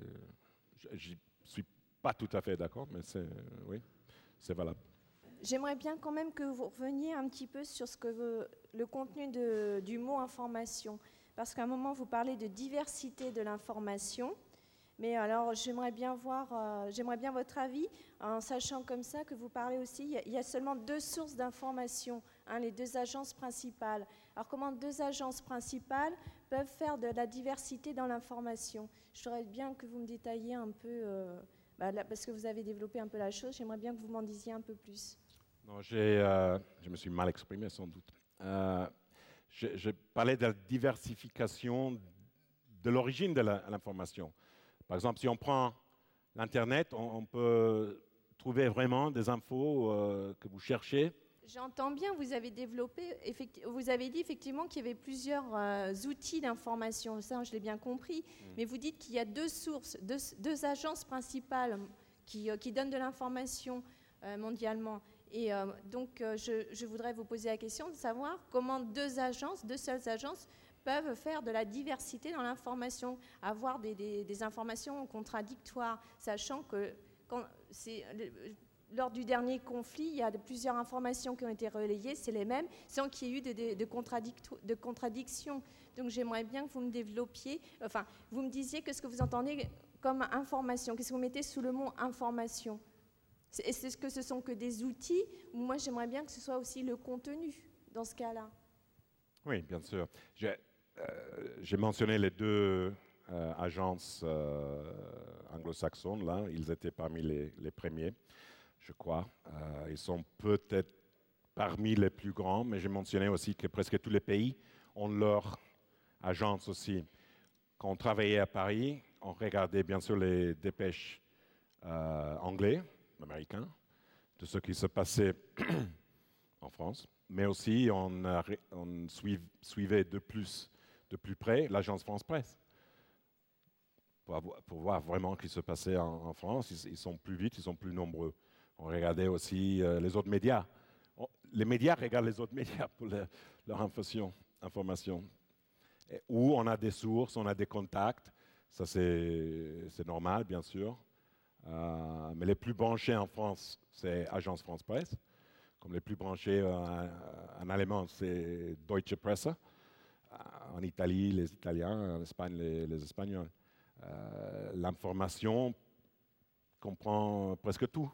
Je ne suis pas tout à fait d'accord, mais c'est, oui, c'est valable. J'aimerais bien quand même que vous reveniez un petit peu sur ce que vous- le contenu de- du mot information. Parce qu'à un moment, vous parlez de diversité de l'information. Mais alors, j'aimerais bien voir, euh, j'aimerais bien votre avis, en sachant comme ça que vous parlez aussi, il y a, il y a seulement deux sources d'information, hein, les deux agences principales. Alors, comment deux agences principales peuvent faire de la diversité dans l'information? Je voudrais bien que vous me détailliez un peu, euh, bah, là, parce que vous avez développé un peu la chose, j'aimerais bien que vous m'en disiez un peu plus. Non, j'ai, euh, je me suis mal exprimé sans doute. Euh, je, je parlais de la diversification de l'origine de la- l'information. Par exemple, si on prend l'Internet, on, on peut trouver vraiment des infos euh, que vous cherchez. J'entends bien, vous avez développé, effecti- vous avez dit effectivement qu'il y avait plusieurs euh, outils d'information, ça je l'ai bien compris, mais vous dites qu'il y a deux sources, deux, deux agences principales qui, euh, qui donnent de l'information euh, mondialement. Et euh, donc euh, je, je voudrais vous poser la question de savoir comment deux agences, deux seules agences, peuvent faire de la diversité dans l'information, avoir des, des- des informations contradictoires, sachant que quand c'est, le- lors du dernier conflit, il y a de- plusieurs informations qui ont été relayées, c'est les mêmes, sans qu'il y ait eu de, de, de, contradicto- de contradictions. Donc j'aimerais bien que vous me développiez, enfin, vous me disiez que ce que vous entendez comme information, qu'est-ce que vous mettez sous le mot information? C'est- Est-ce que ce sont que des outils, ou moi j'aimerais bien que ce soit aussi le contenu dans ce cas-là? Oui, bien sûr. J'ai, euh, j'ai mentionné les deux euh, agences euh, anglo-saxonnes, là. Ils étaient parmi les, les premiers, je crois. Euh, ils sont peut-être parmi les plus grands, mais j'ai mentionné aussi que presque tous les pays ont leur agence aussi. Quand on travaillait à Paris, on regardait bien sûr les dépêches euh, anglais, américains, de ce qui se passait en France, mais aussi on, a, on suiv, suivait de plus, de plus près l'agence France Presse pour, avoir, pour voir vraiment ce qui se passait en, en France. Ils, ils sont plus vite, ils sont plus nombreux. On regardait aussi euh, les autres médias. On, les médias regardent les autres médias pour le, leur information. information. Et, où on a des sources, on a des contacts. Ça, c'est, c'est normal, bien sûr. Euh, mais les plus branchés en France, c'est Agence France Presse. Comme les plus branchés euh, en allemand, c'est Deutsche Presse. Euh, en Italie, les Italiens. En Espagne, les, les Espagnols. Euh, l'information comprend presque tout.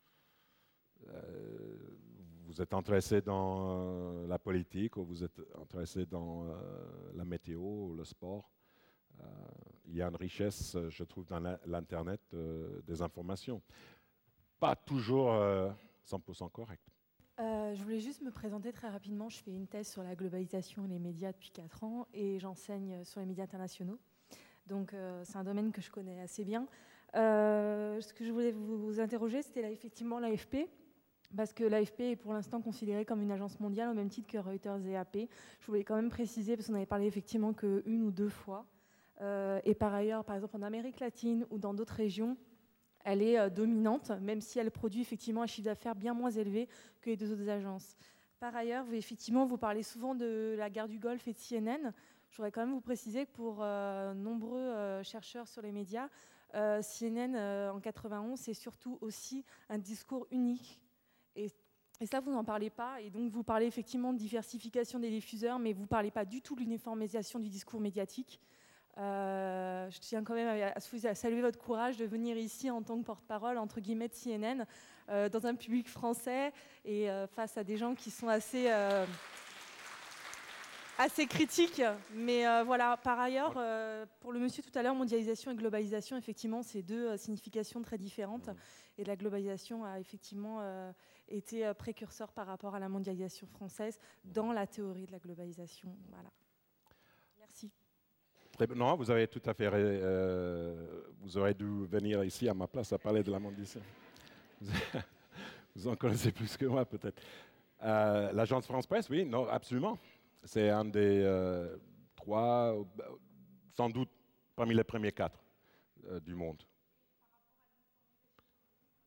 Euh, vous êtes intéressé dans euh, la politique ou vous êtes intéressé dans euh, la météo ou le sport. Euh, il y a une richesse, je trouve, dans la, l'Internet euh, des informations. Pas toujours euh, cent pour cent correct. Euh, je voulais juste me présenter très rapidement. Je fais une thèse sur la globalisation et les médias depuis quatre ans et j'enseigne sur les médias internationaux. Donc euh, c'est un domaine que je connais assez bien. Euh, ce que je voulais vous, vous interroger, c'était là, effectivement l'A F P, parce que l'A F P est pour l'instant considérée comme une agence mondiale au même titre que Reuters et A P. Je voulais quand même préciser, parce qu'on avait parlé effectivement qu'une ou deux fois. Euh, et par ailleurs, par exemple en Amérique latine ou dans d'autres régions, elle est euh, dominante, même si elle produit effectivement un chiffre d'affaires bien moins élevé que les deux autres agences. Par ailleurs, vous, effectivement, vous parlez souvent de la guerre du Golfe et de C N N. Je voudrais quand même vous préciser que pour euh, nombreux euh, chercheurs sur les médias, euh, C N N euh, en quatre-vingt-onze, c'est surtout aussi un discours unique. Et, et ça, vous n'en parlez pas. Et donc, vous parlez effectivement de diversification des diffuseurs, mais vous ne parlez pas du tout de l'uniformisation du discours médiatique. Euh, je tiens quand même à, à saluer votre courage de venir ici en tant que porte-parole, entre guillemets, de C N N, euh, dans un public français et euh, face à des gens qui sont assez... Euh, assez critique, mais euh, voilà. Par ailleurs, euh, pour le monsieur tout à l'heure, mondialisation et globalisation, effectivement, c'est deux euh, significations très différentes. Mmh. Et la globalisation a effectivement euh, été euh, précurseur par rapport à la mondialisation française dans la théorie de la globalisation. Voilà. Merci. Très, non, vous avez tout à fait. Euh, vous aurez dû venir ici à ma place à parler de la mondialisation. Vous en connaissez plus que moi, peut-être. Euh, L'agence France Presse, oui, non, absolument. C'est un des euh, trois, sans doute parmi les premiers quatre euh, du monde.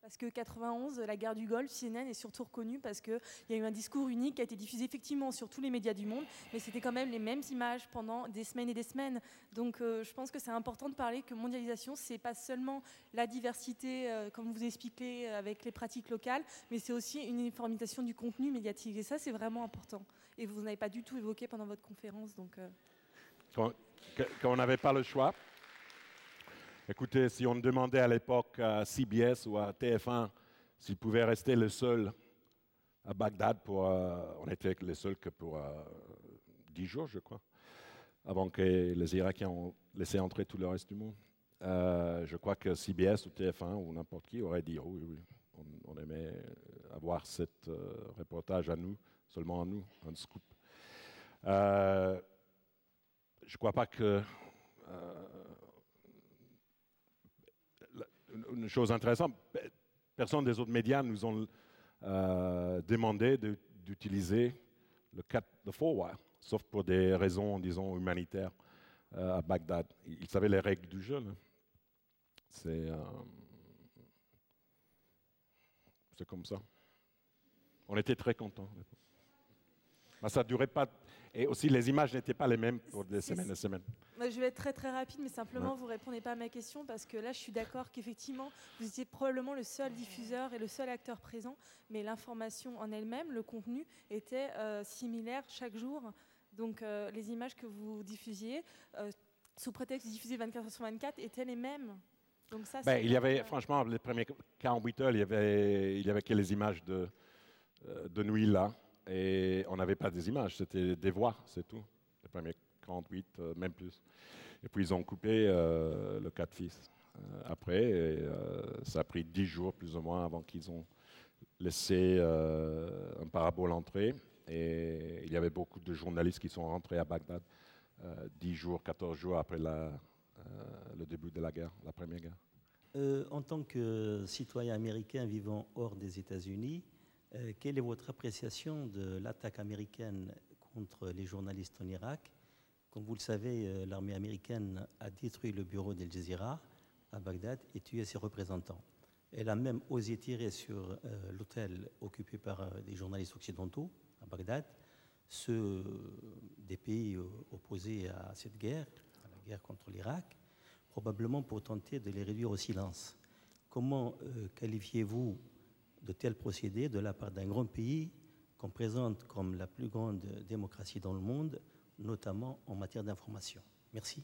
Parce que quatre-vingt-onze, la guerre du Golfe, C N N est surtout reconnue parce qu'il y a eu un discours unique qui a été diffusé effectivement sur tous les médias du monde, mais c'était quand même les mêmes images pendant des semaines et des semaines. Donc euh, je pense que c'est important de parler que mondialisation, c'est pas seulement la diversité, euh, comme vous expliquez, avec les pratiques locales, mais c'est aussi une uniformisation du contenu médiatique. Et ça, c'est vraiment important. Et vous n'avez pas du tout évoqué pendant votre conférence. Donc, euh... quand, quand on n'avait pas le choix, écoutez, si on demandait à l'époque à C B S ou à T F un s'ils pouvaient rester les seuls à Bagdad, pour, euh, on était les seuls que pour euh, dix jours, je crois, avant que les Irakiens ont laissé entrer tout le reste du monde. Euh, je crois que C B S ou T F un ou n'importe qui aurait dit oh, oui, oui, on, on aimait avoir ce euh, reportage à nous, seulement à nous, un scoop. Euh, je ne crois pas que... Euh, Une chose intéressante, personne des autres médias nous ont euh, demandé de, d'utiliser le quatre, le four wire, sauf pour des raisons, disons, humanitaires euh, à Bagdad. Ils savaient les règles du jeu. Là. C'est, euh, c'est comme ça. On était très contents. Mais ça ne durait pas. Et aussi, les images n'étaient pas les mêmes pour des semaines et des semaines. Je vais être très très rapide, mais simplement, ouais. vous ne répondez pas à ma question, parce que là, je suis d'accord qu'effectivement, vous étiez probablement le seul diffuseur et le seul acteur présent, mais l'information en elle-même, le contenu, était euh, similaire chaque jour. Donc, euh, les images que vous diffusiez, euh, sous prétexte de diffuser vingt-quatre heures sur vingt-quatre, étaient les mêmes. Donc ça, ben, c'est il y avait, euh... franchement, les premiers quarante-huit heures, il y avait, il y avait que les images de, de nuit là. Et on n'avait pas des images, c'était des voix, c'est tout. Les premiers quarante-huit, euh, même plus. Et puis ils ont coupé euh, le quatre fils euh, après. Et, euh, ça a pris dix jours plus ou moins avant qu'ils ont laissé euh, un parabole entrer. Et il y avait beaucoup de journalistes qui sont rentrés à Bagdad euh, dix jours, quatorze jours après la, euh, le début de la guerre, la première guerre. Euh, en tant que citoyen américain vivant hors des États-Unis, Euh, quelle est votre appréciation de l'attaque américaine contre les journalistes en Irak? Comme vous le savez, euh, l'armée américaine a détruit le bureau d'Al Jazeera à Bagdad et tué ses représentants. Elle a même osé tirer sur euh, l'hôtel occupé par euh, des journalistes occidentaux à Bagdad, ceux euh, des pays euh, opposés à cette guerre, à la guerre contre l'Irak, probablement pour tenter de les réduire au silence. Comment euh, qualifiez-vous de tels procédés de la part d'un grand pays qu'on présente comme la plus grande démocratie dans le monde, notamment en matière d'information? Merci.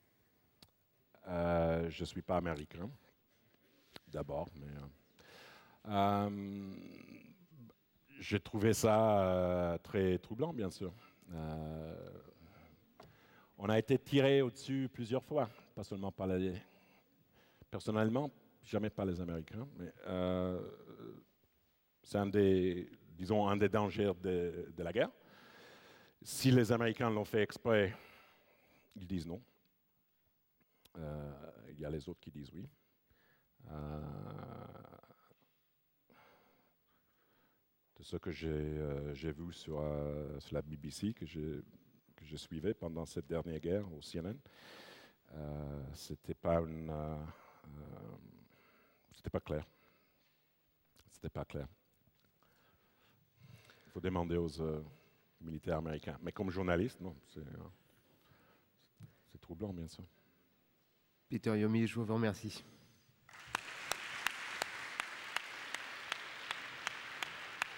Euh, je ne suis pas américain, d'abord, mais euh, euh, j'ai trouvé ça euh, très troublant, bien sûr. Euh, on a été tiré au-dessus plusieurs fois, pas seulement par les... Personnellement, jamais par les Américains, mais euh, c'est un des, disons, un des dangers de, de la guerre. Si les Américains l'ont fait exprès, ils disent non. Euh, il y a les autres qui disent oui. Euh, de ce que j'ai, euh, j'ai vu sur, euh, sur la B B C, que je, que je suivais pendant cette dernière guerre au C N N, euh, c'était pas une... Euh, euh, c'était pas clair. C'était pas clair. Il faut demander aux euh, militaires américains. Mais comme journaliste, non, c'est, euh, c'est troublant, bien sûr. Peter Yomi, je vous remercie. Vous voulez ça ?